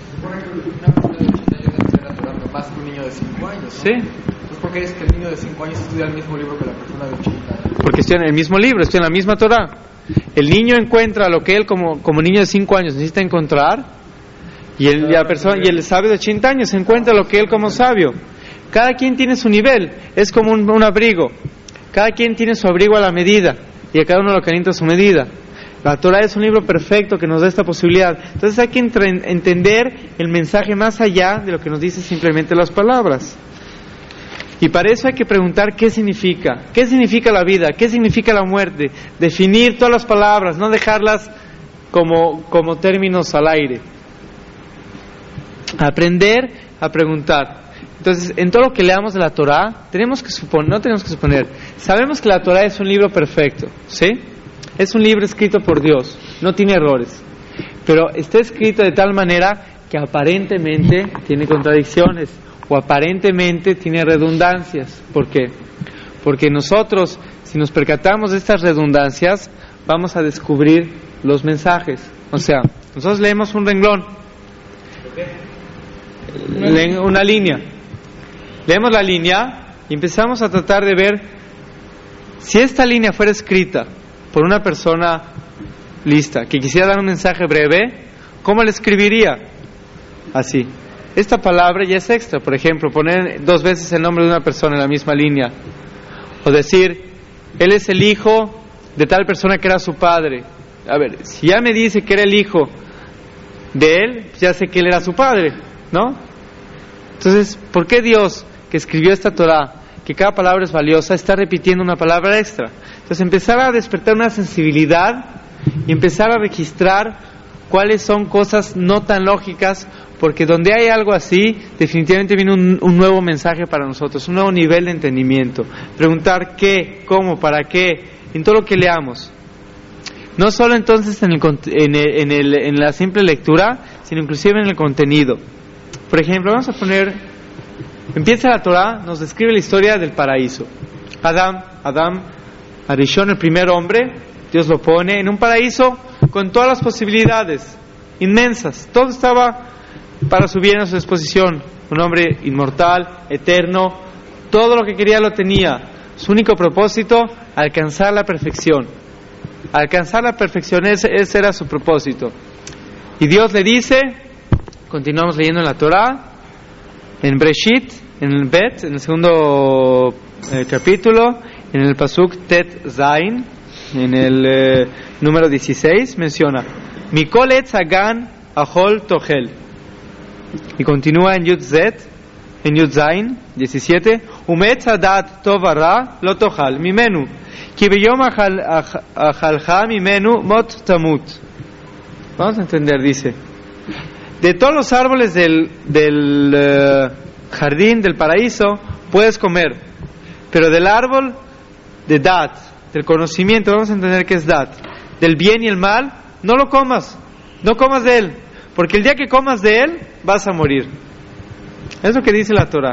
Más que un niño de cinco años, ¿no? Sí. Pues ¿por qué es que el niño de cinco años estudia el mismo libro que la persona de ochenta años? Porque estudian el mismo libro, estudian la misma Torah. El niño encuentra lo que él como, como niño de cinco años necesita encontrar y el, y la persona, y el sabio de ochenta años encuentra lo que él como sabio. Cada quien tiene su nivel, es como un, un abrigo. Cada quien tiene su abrigo a la medida y a cada uno lo calienta a su medida. La Torah es un libro perfecto que nos da esta posibilidad. Entonces hay que entre, entender el mensaje más allá de lo que nos dice simplemente las palabras. Y para eso hay que preguntar qué significa. ¿Qué significa la vida? ¿Qué significa la muerte? Definir todas las palabras, no dejarlas como, como términos al aire. Aprender a preguntar. Entonces, en todo lo que leamos de la Torah, tenemos que suponer, no tenemos que suponer, sabemos que la Torah es un libro perfecto, ¿sí? Es un libro escrito por Dios, no tiene errores, pero está escrito de tal manera que aparentemente tiene contradicciones o aparentemente tiene redundancias. ¿Por qué? Porque nosotros, si nos percatamos de estas redundancias, vamos a descubrir los mensajes. O sea, nosotros leemos un renglón, le- una línea, leemos la línea y empezamos a tratar de ver si esta línea fuera escrita por una persona lista que quisiera dar un mensaje breve, ¿cómo le escribiría? Así. Esta palabra ya es extra. Por ejemplo, poner dos veces el nombre de una persona en la misma línea, o decir, él es el hijo de tal persona que era su padre. A ver, si ya me dice que era el hijo de él, ya sé que él era su padre, ¿no? Entonces, ¿por qué Dios, que escribió esta Torah, que cada palabra es valiosa, está repitiendo una palabra extra? Entonces empezar a despertar una sensibilidad y empezar a registrar cuáles son cosas no tan lógicas, porque donde hay algo así, definitivamente viene un, un nuevo mensaje para nosotros, un nuevo nivel de entendimiento. Preguntar qué, cómo, para qué, en todo lo que leamos. No solo entonces en, el, en, el, en, el, en la simple lectura, sino inclusive en el contenido. Por ejemplo, vamos a poner, empieza la Torah, nos describe la historia del paraíso. Adán, Adán, Arishon, el primer hombre, Dios lo pone en un paraíso con todas las posibilidades inmensas. Todo estaba para su bien a su disposición. Un hombre inmortal, eterno, todo lo que quería lo tenía. Su único propósito, alcanzar la perfección. Alcanzar la perfección, ese, ese era su propósito. Y Dios le dice, continuamos leyendo en la Torah, en Breshit, en el Bet, en el segundo eh, capítulo, en el Pasuk Tet Zain, en el eh, número dieciséis, menciona Mikol Etz Hagan Ahol Tohel. Y continúa en Yud Zet, en Yud Zain diecisiete, Umetz hadat tov vara lo tochal mimenu, ki beyom achalcha mimenu mot tamut. Vamos a entender, dice, de todos los árboles del, del uh, jardín, del paraíso, puedes comer, pero del árbol de Dat, del conocimiento, vamos a entender qué es Dat, del bien y el mal, no lo comas, no comas de él, porque el día que comas de él, vas a morir. Es lo que dice la Torah.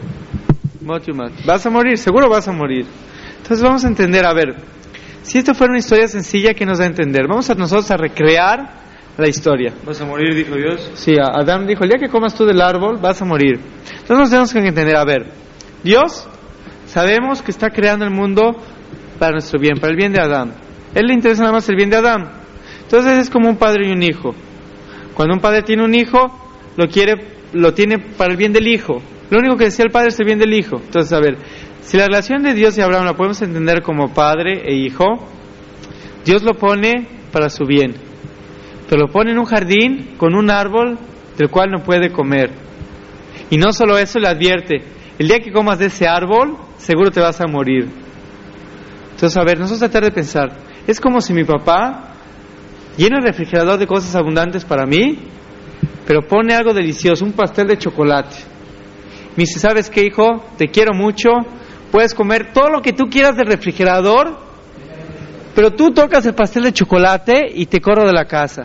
Vas a morir, seguro vas a morir. Entonces vamos a entender, a ver, si esto fuera una historia sencilla, ¿qué nos da a entender? Vamos a nosotros a recrear la historia. ¿Vas a morir, dijo Dios? Sí, Adán dijo, el día que comas tú del árbol, vas a morir. Entonces nos tenemos que entender, a ver, Dios, sabemos que está creando el mundo para nuestro bien, para el bien de Adán. A él le interesa nada más el bien de Adán. Entonces es como un padre y un hijo. Cuando un padre tiene un hijo, lo quiere, lo tiene para el bien del hijo. Lo único que decía el padre es el bien del hijo. Entonces, a ver, si la relación de Dios y Abraham la podemos entender como padre e hijo, Dios lo pone para su bien. Pero lo pone en un jardín con un árbol del cual no puede comer. Y no solo eso, le advierte, el día que comas de ese árbol, seguro te vas a morir. Entonces, a ver, nosotros tratar de pensar, es como si mi papá llena el refrigerador de cosas abundantes para mí, pero pone algo delicioso, un pastel de chocolate. Me dice, ¿sabes qué, hijo? Te quiero mucho, puedes comer todo lo que tú quieras del refrigerador, pero tú tocas el pastel de chocolate y te corro de la casa.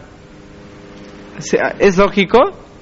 ¿Es lógico?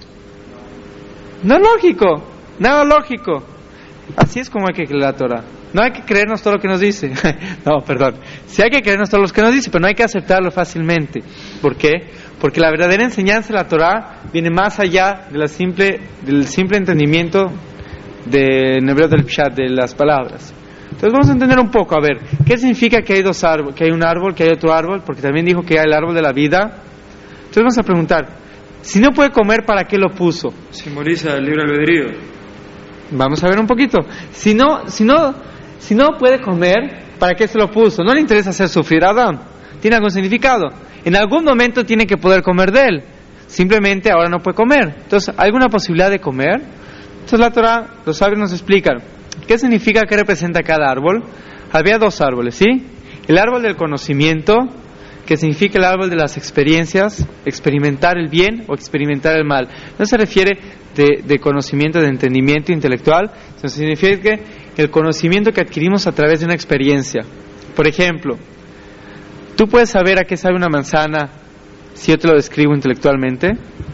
No es lógico, nada lógico. Así es como hay que creer la Torah. No hay que creernos todo lo que nos dice. No, perdón. Sí hay que creernos todo lo que nos dice, pero no hay que aceptarlo fácilmente. ¿Por qué? Porque la verdadera enseñanza de la Torah viene más allá de la simple, del simple entendimiento de, en hebreo del Pshat, de las palabras. Entonces vamos a entender un poco, a ver, ¿qué significa que hay dos árboles, que hay un árbol, que hay otro árbol? Porque también dijo que hay el árbol de la vida. Entonces vamos a preguntar, si no puede comer, ¿para qué lo puso? Simboliza el libre albedrío. Vamos a ver un poquito. Si no, si no, si no puede comer, ¿para qué se lo puso? No le interesa hacer sufrir a Adán. Tiene algún significado. En algún momento tiene que poder comer de él. Simplemente ahora no puede comer. Entonces, ¿hay alguna posibilidad de comer? Entonces la Torah, los sabios nos explican qué significa, qué representa cada árbol. Había dos árboles, ¿sí? El árbol del conocimiento, que significa el árbol de las experiencias, experimentar el bien o experimentar el mal. No se refiere de, de conocimiento, de entendimiento intelectual, sino significa el conocimiento que adquirimos a través de una experiencia. Por ejemplo, ¿tú puedes saber a qué sabe una manzana si yo te lo describo intelectualmente?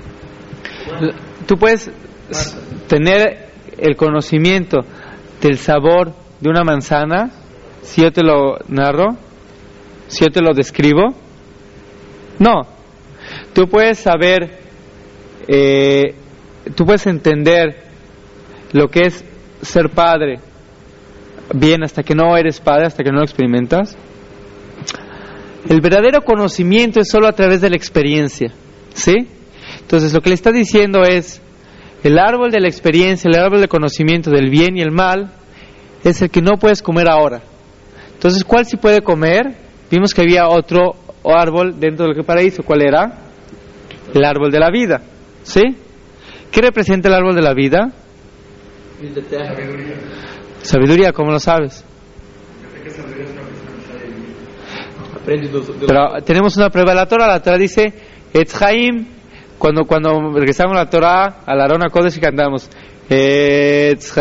¿Tú puedes tener el conocimiento del sabor de una manzana si yo te lo narro? ¿Si yo te lo describo? No. Tú puedes saber, eh, tú puedes entender lo que es ser padre bien hasta que no eres padre, hasta que no lo experimentas. El verdadero conocimiento es solo a través de la experiencia, ¿sí? Entonces lo que le está diciendo es, el árbol de la experiencia, el árbol del conocimiento del bien y el mal, es el que no puedes comer ahora. Entonces, ¿cuál sí puede comer? Vimos que había otro árbol dentro del paraíso. ¿Cuál era? El árbol de la vida, ¿sí? ¿Qué representa el árbol de la vida? Sabiduría. Sabiduría, ¿cómo lo sabes? Pero tenemos una prueba de la Torah. La Torah dice Etz Haim. Cuando, cuando regresamos a la Torah, a la Arona Kodesh, y cantamos Etz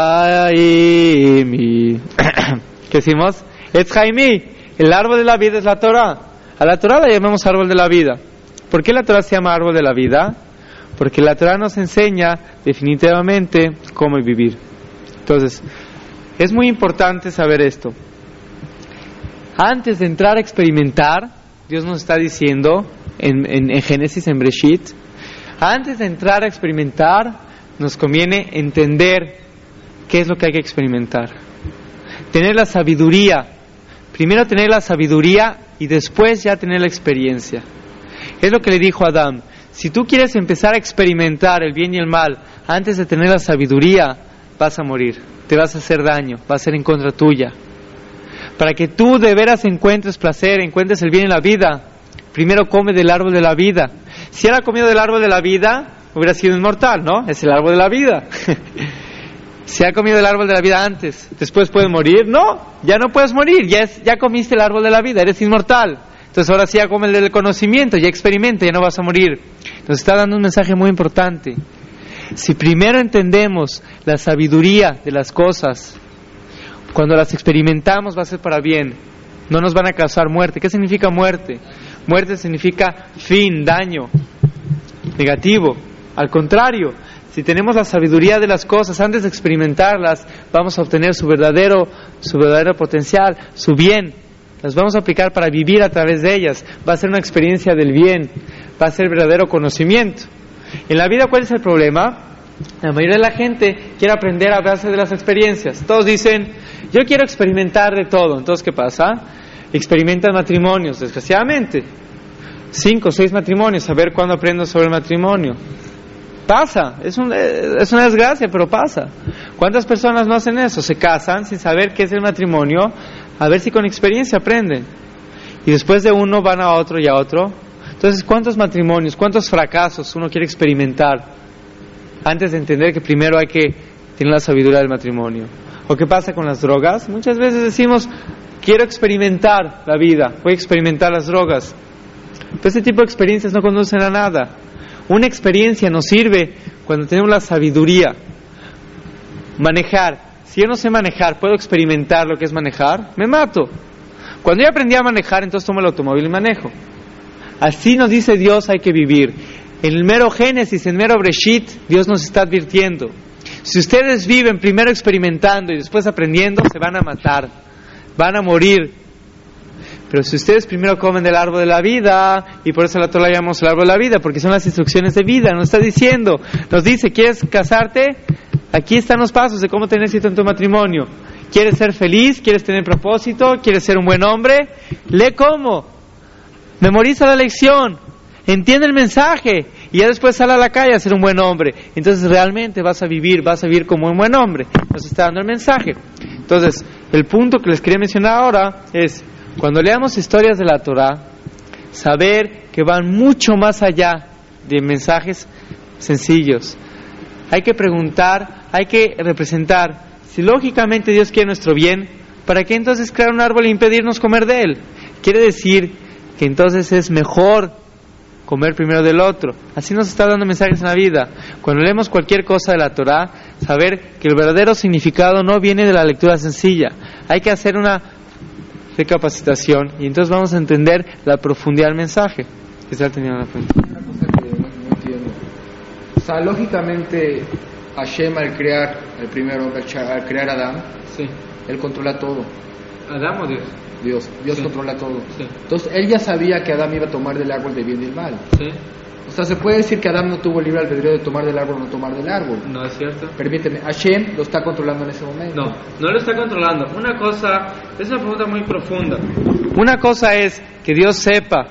Haimi. ¿Qué decimos? Etz Haimi. El árbol de la vida es la Torah. A la Torah la llamamos árbol de la vida. ¿Por qué la Torah se llama árbol de la vida? Porque la Torah nos enseña definitivamente cómo vivir. Entonces, es muy importante saber esto. Antes de entrar a experimentar, Dios nos está diciendo en, en, en Génesis, en Breshit, antes de entrar a experimentar, nos conviene entender qué es lo que hay que experimentar. Tener la sabiduría. Primero tener la sabiduría y después ya tener la experiencia. Es lo que le dijo a Adán. Si tú quieres empezar a experimentar el bien y el mal antes de tener la sabiduría, vas a morir. Te vas a hacer daño, va a ser en contra tuya. Para que tú de veras encuentres placer, encuentres el bien en la vida, primero come del árbol de la vida. Si él ha comido del árbol de la vida, hubiera sido inmortal, ¿no? Es el árbol de la vida. Si ha comido el árbol de la vida antes, después puede morir. No, ya no puedes morir, ya, es, ya comiste el árbol de la vida, eres inmortal. Entonces ahora sí ya come el del conocimiento, ya experimenta, ya no vas a morir. Nos está dando un mensaje muy importante. Si primero entendemos la sabiduría de las cosas, cuando las experimentamos va a ser para bien, no nos van a causar muerte. ¿Qué significa muerte? Muerte significa fin, daño, negativo. Al contrario, si tenemos la sabiduría de las cosas, antes de experimentarlas, vamos a obtener su verdadero, su verdadero potencial, su bien. Las vamos a aplicar para vivir a través de ellas. Va a ser una experiencia del bien, va a ser verdadero conocimiento. En la vida, ¿cuál es el problema? La mayoría de la gente quiere aprender a base de las experiencias. Todos dicen, yo quiero experimentar de todo. Entonces, ¿qué pasa? Experimentan matrimonios, desgraciadamente. Cinco, seis matrimonios, a ver cuándo aprendo sobre el matrimonio. Pasa, es, un, es una desgracia, pero pasa. ¿Cuántas personas no hacen eso? Se casan sin saber qué es el matrimonio, a ver si con experiencia aprenden. Y después de uno van a otro y a otro. Entonces, ¿cuántos matrimonios, cuántos fracasos uno quiere experimentar antes de entender que primero hay que tener la sabiduría del matrimonio? ¿O qué pasa con las drogas? Muchas veces decimos, quiero experimentar la vida, voy a experimentar las drogas. Pero este tipo de experiencias no conducen a nada. Una experiencia nos sirve cuando tenemos la sabiduría. Manejar. Si yo no sé manejar, ¿puedo experimentar lo que es manejar? Me mato. Cuando yo aprendí a manejar, entonces tomo el automóvil y manejo. Así nos dice Dios, hay que vivir. En el mero Génesis, en el mero Breshit, Dios nos está advirtiendo. Si ustedes viven primero experimentando y después aprendiendo, se van a matar, van a morir. Pero si ustedes primero comen del árbol de la vida, y por eso la Torah la llamamos el árbol de la vida, porque son las instrucciones de vida, nos está diciendo, nos dice, ¿quieres casarte? Aquí están los pasos de cómo tener éxito en tu matrimonio. ¿Quieres ser feliz? ¿Quieres tener propósito? ¿Quieres ser un buen hombre? Lee cómo. Memoriza la lección. Entiende el mensaje. Y ya después sale a la calle a ser un buen hombre. Entonces realmente vas a vivir, vas a vivir como un buen hombre. Nos está dando el mensaje. Entonces, el punto que les quería mencionar ahora es, cuando leamos historias de la Torah, saber que van mucho más allá de mensajes sencillos. Hay que preguntar, hay que representar, si lógicamente Dios quiere nuestro bien, ¿para qué entonces crear un árbol e impedirnos comer de él? Quiere decir que entonces es mejor comer primero del otro. Así nos está dando mensajes en la vida. Cuando leemos cualquier cosa de la Torah, saber que el verdadero significado no viene de la lectura sencilla. Hay que hacer una recapacitación y entonces vamos a entender la profundidad del mensaje. Que se ha tenido la frente. Una cosa que no, no entiendo. O sea, lógicamente, Hashem al crear el primero, al crear a Adán, Sí. él controla todo. ¿Adán o Dios? Dios, Dios Sí. controla todo. Sí. Entonces, él ya sabía que Adán iba a tomar del árbol del bien y del mal. Sí. O sea, se puede decir que Adán no tuvo libre albedrío de tomar del árbol o no tomar del árbol. No es cierto. Permíteme, Hashem lo está controlando en ese momento. No, no lo está controlando. Una cosa, es una pregunta muy profunda. Una cosa es que Dios sepa.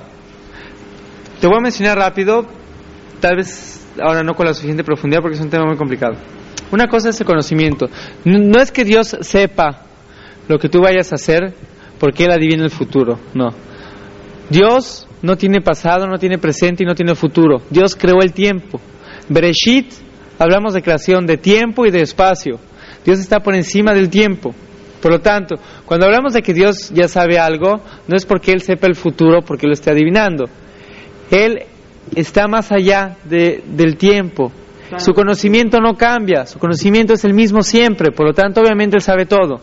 Te voy a mencionar rápido, tal vez ahora no con la suficiente profundidad porque es un tema muy complicado. Una cosa es el conocimiento. No es que Dios sepa lo que tú vayas a hacer porque Él adivina el futuro, no. Dios no tiene pasado, no tiene presente y no tiene futuro. Dios creó el tiempo. Bereshit, hablamos de creación de tiempo y de espacio. Dios está por encima del tiempo. Por lo tanto, cuando hablamos de que Dios ya sabe algo, no es porque Él sepa el futuro, porque lo esté adivinando. Él está más allá de, del tiempo. Su conocimiento no cambia, su conocimiento es el mismo siempre. Por lo tanto, obviamente Él sabe todo.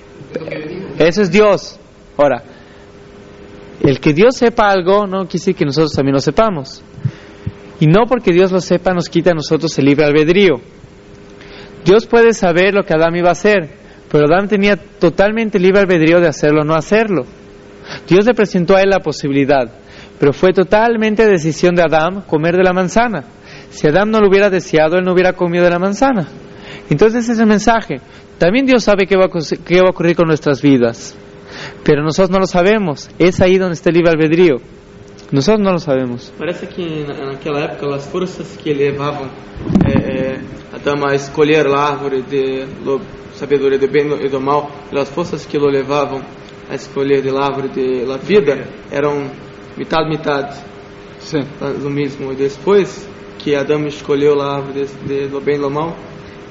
Eso es Dios. Ahora, el que Dios sepa algo no quiere decir que nosotros también lo sepamos. Y no porque Dios lo sepa nos quita a nosotros el libre albedrío. Dios puede saber lo que Adán iba a hacer, pero Adán tenía totalmente libre albedrío de hacerlo o no hacerlo. Dios le presentó a él la posibilidad, pero fue totalmente decisión de Adán comer de la manzana. Si Adán no lo hubiera deseado, él no hubiera comido de la manzana. Entonces ese es el mensaje. También Dios sabe qué va a, qué va a ocurrir con nuestras vidas, pero nosotros no lo sabemos. Es ahí donde está el libre albedrío. Nosotros no lo sabemos. Parece que naquela época as forças que levavam é, é, Adão a escolher a árvore de lo, sabedoria do bem e do mal, as forças que o levavam a escolher a árvore de la vida eram metade metade, Sí. do mesmo. E depois que Adão escolheu a árvore de, de lo bem e do mal,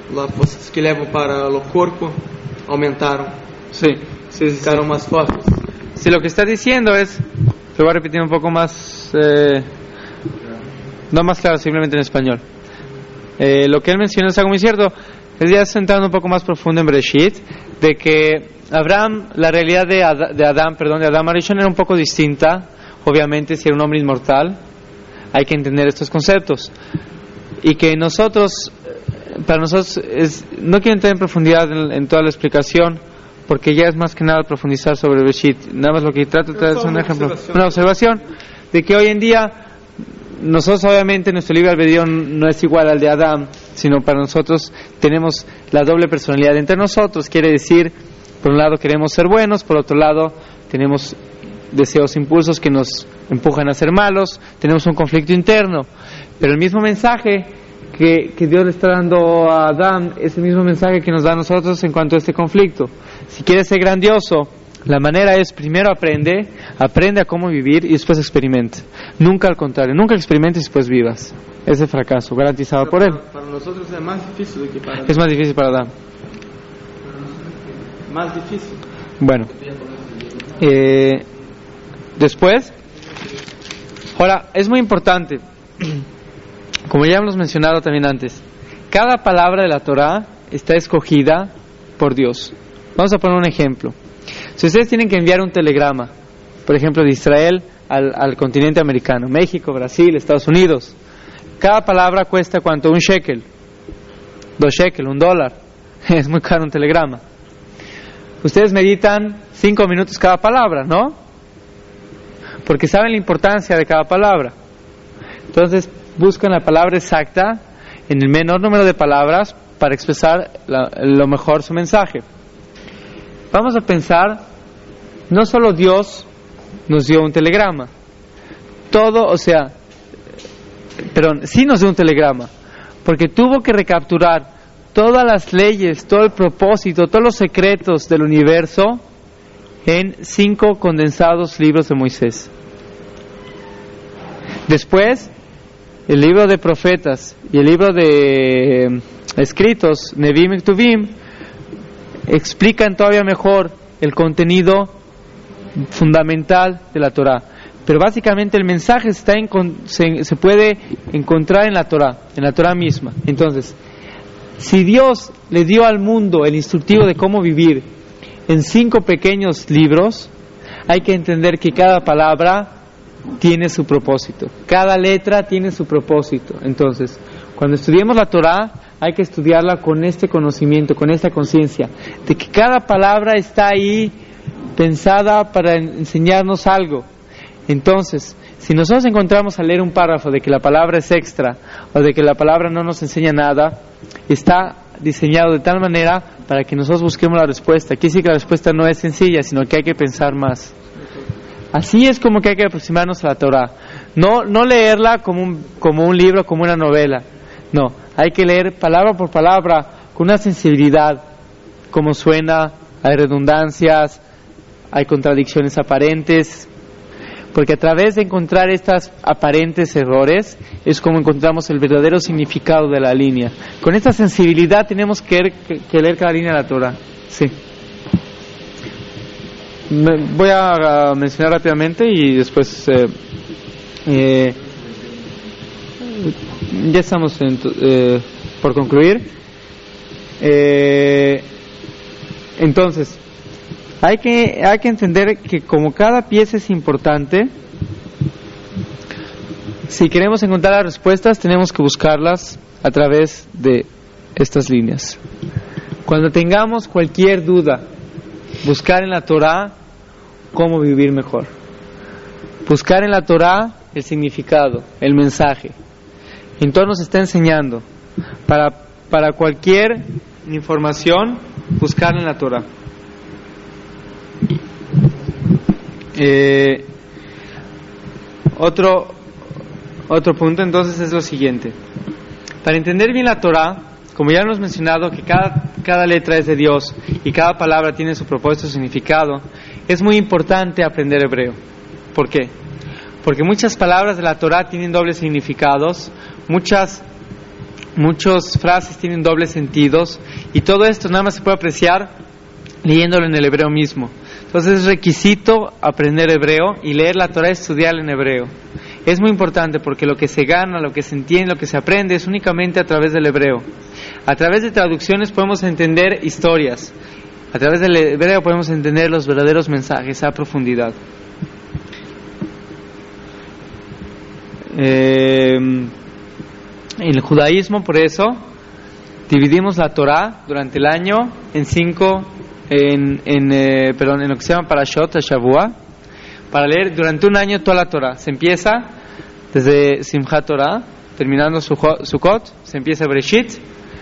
as forças que levam para o corpo aumentaram, Sí. Sí, sí, sí. ficaram mais fortes. Si lo que está diciendo es, te voy a repetir un poco más, eh, no más claro, simplemente en español. Eh, lo que él mencionó es algo muy cierto. Él ya está entrando un poco más profundo en Bereshit, de que Abraham, la realidad de, Ad- de Adán, perdón, de Adán Arishon era un poco distinta. Obviamente, si era un hombre inmortal, hay que entender estos conceptos. Y que nosotros, para nosotros, es, no quiero entrar en profundidad en, en toda la explicación, porque ya es más que nada profundizar sobre Bereshit. Nada más lo que trato de traer es un ejemplo, una observación, de que hoy en día, nosotros obviamente nuestro libre albedrío no es igual al de Adán, sino para nosotros tenemos la doble personalidad entre nosotros. Quiere decir, por un lado queremos ser buenos, por otro lado tenemos deseos, impulsos que nos empujan a ser malos, tenemos un conflicto interno. Pero el mismo mensaje que, que Dios le está dando a Adán es el mismo mensaje que nos da a nosotros en cuanto a este conflicto. Si quieres ser grandioso, la manera es primero aprende, aprende a cómo vivir y después experimenta. Nunca al contrario, nunca experimentes y después vivas. Ese fracaso, garantizado por él. Para, para nosotros é mais difícil do que para Es más difícil para Adán. mais difícil. Bueno, eh, después, ahora, es muy importante, como ya hemos mencionado también antes, cada palabra de la Torah está escogida por Dios. Vamos a poner un ejemplo. Si ustedes tienen que enviar un telegrama, por ejemplo, de Israel al, al continente americano, México, Brasil, Estados Unidos, cada palabra cuesta ¿cuánto? Un shekel, dos shekel, un dólar. Es muy caro un telegrama. Ustedes meditan cinco minutos cada palabra, ¿no? Porque saben la importancia de cada palabra. Entonces buscan la palabra exacta en el menor número de palabras para expresar la, lo mejor su mensaje. Vamos a pensar, no solo Dios nos dio un telegrama, todo, o sea, perdón, sí nos dio un telegrama, porque tuvo que recapturar todas las leyes, todo el propósito, todos los secretos del universo en cinco condensados libros de Moisés. Después, el libro de profetas y el libro de eh, escritos, Nevim y Tuvim, explican todavía mejor el contenido fundamental de la Torah. Pero básicamente el mensaje está en, se, se puede encontrar en la Torah, en la Torah misma. Entonces, si Dios le dio al mundo el instructivo de cómo vivir en cinco pequeños libros, hay que entender que cada palabra tiene su propósito, cada letra tiene su propósito. Entonces, cuando estudiemos la Torah, hay que estudiarla con este conocimiento, con esta conciencia, de que cada palabra está ahí pensada para enseñarnos algo. Entonces, si nosotros encontramos al leer un párrafo de que la palabra es extra o de que la palabra no nos enseña nada, está diseñado de tal manera para que nosotros busquemos la respuesta. Quiere decir que la respuesta no es sencilla, sino que hay que pensar más. Así es como que hay que aproximarnos a la Torah. No, no leerla como un, como un libro, como una novela. No, hay que leer palabra por palabra con una sensibilidad, como suena, hay redundancias, hay contradicciones aparentes, porque a través de encontrar estos aparentes errores es como encontramos el verdadero significado de la línea. Con esta sensibilidad tenemos que, que, que leer cada línea de la Torah. Sí. Me, voy a, a mencionar rápidamente y después eh, eh, ya estamos en, eh, por concluir. Eh, entonces, hay que, hay que entender que como cada pieza es importante, si queremos encontrar las respuestas, tenemos que buscarlas a través de estas líneas. Cuando tengamos cualquier duda, buscar en la Torah cómo vivir mejor. Buscar en la Torah el significado, el mensaje. Entonces nos está enseñando para, para cualquier información, buscar en la Torah. Eh, otro otro punto entonces es lo siguiente. Para entender bien la Torah, como ya hemos mencionado que cada, cada letra es de Dios y cada palabra tiene su propósito y significado, es muy importante aprender hebreo. ¿Por qué? Porque muchas palabras de la Torah tienen dobles significados, muchas muchas frases tienen dobles sentidos, y todo esto nada más se puede apreciar leyéndolo en el hebreo mismo. Entonces es requisito aprender hebreo y leer la Torah, estudiar en hebreo. Es muy importante porque lo que se gana, lo que se entiende, lo que se aprende es únicamente a través del hebreo. A través de traducciones podemos entender historias. A través del hebreo podemos entender los verdaderos mensajes a profundidad. Eh, en el judaísmo, por eso, dividimos la Torah durante el año en cinco, en, en, eh, perdón, en lo que se llama Parashot HaShavua, para leer durante un año toda la Torah. Se empieza desde Simchat Torah, terminando Sukkot, se empieza Bereshit,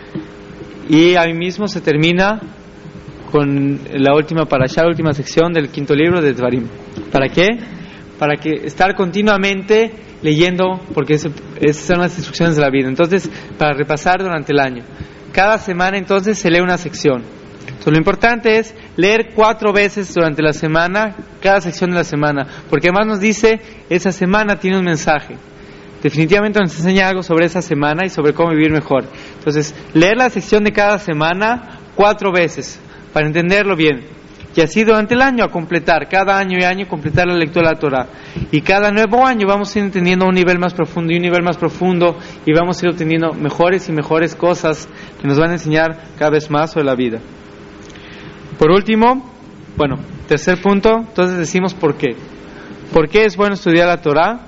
y ahí mismo se termina con la última parashá, la última sección del quinto libro de Dvarim. ¿Para qué? Para que estar continuamente leyendo, porque eso, esas son las instrucciones de la vida. Entonces, para repasar durante el año. Cada semana entonces se lee una sección. Entonces, lo importante es leer cuatro veces durante la semana, cada sección de la semana, porque además nos dice, esa semana tiene un mensaje. Definitivamente nos enseña algo sobre esa semana y sobre cómo vivir mejor. Entonces, leer la sección de cada semana cuatro veces, para entenderlo bien. Y así durante el año a completar, cada año y año completar la lectura de la Torah. Y cada nuevo año vamos a ir entendiendo un nivel más profundo y un nivel más profundo, y vamos a ir obteniendo mejores y mejores cosas que nos van a enseñar cada vez más sobre la vida. Por último, bueno, tercer punto, entonces decimos por qué. ¿Por qué es bueno estudiar la Torah?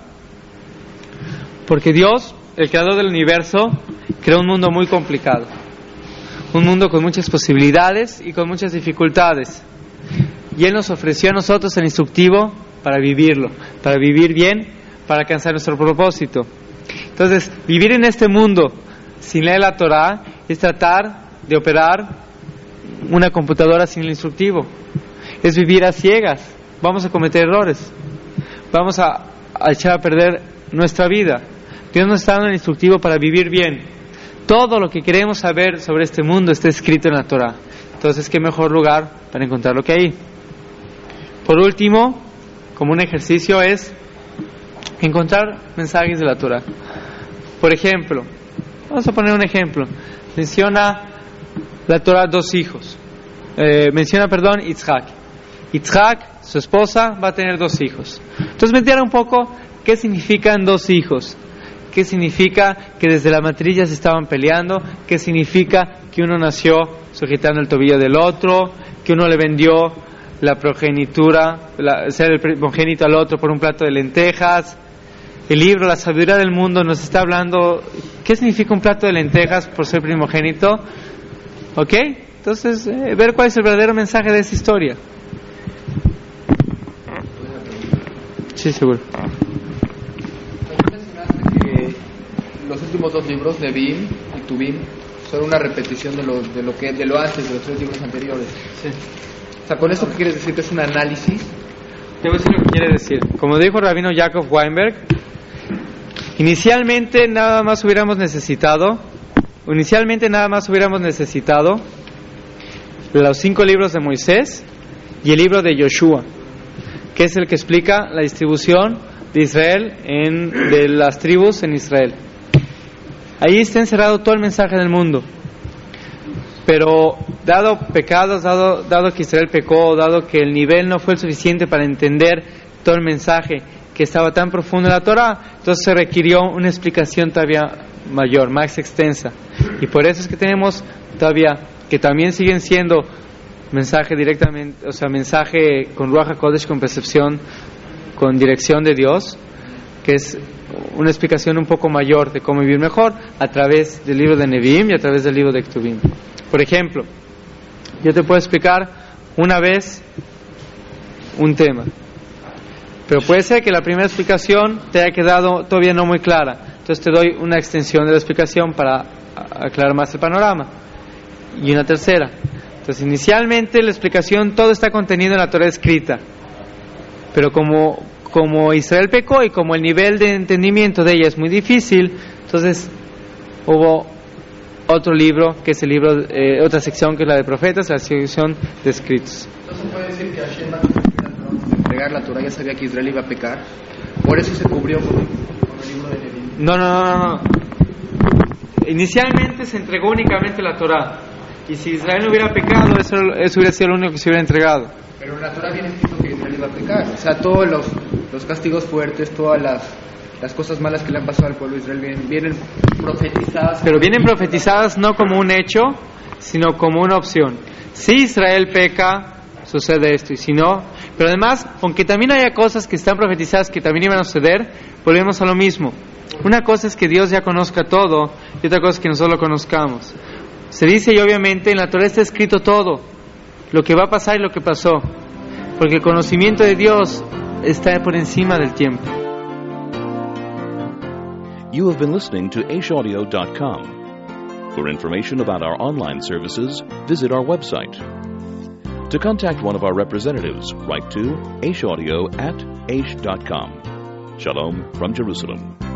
Porque Dios, el creador del universo, creó un mundo muy complicado. Un mundo con muchas posibilidades y con muchas dificultades. Y Él nos ofreció a nosotros el instructivo para vivirlo, para vivir bien, para alcanzar nuestro propósito. Entonces, vivir en este mundo sin leer la Torah es tratar de operar una computadora sin el instructivo. Es vivir a ciegas. Vamos a cometer errores. Vamos a, a echar a perder nuestra vida. Dios nos está dando el instructivo para vivir bien. Todo lo que queremos saber sobre este mundo está escrito en la Torah. Entonces, ¿qué mejor lugar para encontrar lo que hay? Por último, como un ejercicio, es encontrar mensajes de la Torah. Por ejemplo, vamos a poner un ejemplo. Menciona la Torah dos hijos. Eh, menciona, perdón, Yitzhak. Yitzhak, su esposa, va a tener dos hijos. Entonces, me entiendan un poco qué significan dos hijos. ¿Qué significa que desde la matriz ya se estaban peleando? ¿Qué significa que uno nació sujetando el tobillo del otro? Que uno le vendió la progenitura, la, ser el primogénito al otro por un plato de lentejas. El libro La sabiduría del mundo nos está hablando ¿qué significa un plato de lentejas por ser primogénito? ¿Ok? Entonces, eh, ver cuál es el verdadero mensaje de esa historia. Sí, seguro. Los últimos dos libros, Nevi'im y Tuvim, son una repetición de lo, de lo que de lo antes, de los tres libros anteriores. Sí. O sea, ¿con esto qué quieres decir? ¿Que es un análisis? Te voy a decir lo que quiere decir. Como dijo el rabino Jacob Weinberg, inicialmente nada más hubiéramos necesitado, inicialmente nada más hubiéramos necesitado los cinco libros de Moisés y el libro de Yoshua, que es el que explica la distribución de Israel, en, de las tribus en Israel. Ahí está encerrado todo el mensaje del mundo. Pero dado pecados, dado, dado que Israel pecó, dado que el nivel no fue el suficiente para entender todo el mensaje que estaba tan profundo en la Torah, entonces se requirió una explicación todavía mayor, más extensa. Y por eso es que tenemos todavía, que también siguen siendo mensaje directamente, o sea, mensaje con Ruach HaKodesh, con percepción, con dirección de Dios, que es una explicación un poco mayor de cómo vivir mejor a través del libro de Nevi'im y a través del libro de Ketuvim. Por ejemplo, yo te puedo explicar una vez un tema, pero puede ser que la primera explicación te haya quedado todavía no muy clara, entonces te doy una extensión de la explicación para aclarar más el panorama, y una tercera. Entonces, inicialmente la explicación, todo está contenido en la Torah escrita, pero como como Israel pecó y como el nivel de entendimiento de ella es muy difícil, entonces hubo otro libro, que es el libro, eh, otra sección que es la de profetas, la sección de escritos. Entonces puede decir que Hashem, antes de entregar la Torah, ya sabía que Israel iba a pecar, por eso se cubrió con, con el libro de Nevi'im. No, no, no, no. Inicialmente se entregó únicamente la Torá. Y si Israel no hubiera pecado, eso, eso hubiera sido lo único que se hubiera entregado. Pero en la Torah viene escrito que Israel iba a pecar. O sea, todos los, los castigos fuertes, todas las, las cosas malas que le han pasado al pueblo de Israel vienen, vienen profetizadas. Pero vienen profetizadas no como un hecho, sino como una opción. Si Israel peca, sucede esto, y si no... Pero además, aunque también haya cosas que están profetizadas que también iban a suceder, volvemos a lo mismo. Una cosa es que Dios ya conozca todo, y otra cosa es que nosotros lo conozcamos. Se dice, y obviamente en la Torah está escrito todo, lo que va a pasar y lo que pasó, porque el conocimiento de Dios está por encima del tiempo. You have been listening to aish audio dot com. For information about our online services, visit our website. To contact one of our representatives, write to aishaudio at aish dot com. Shalom from Jerusalem.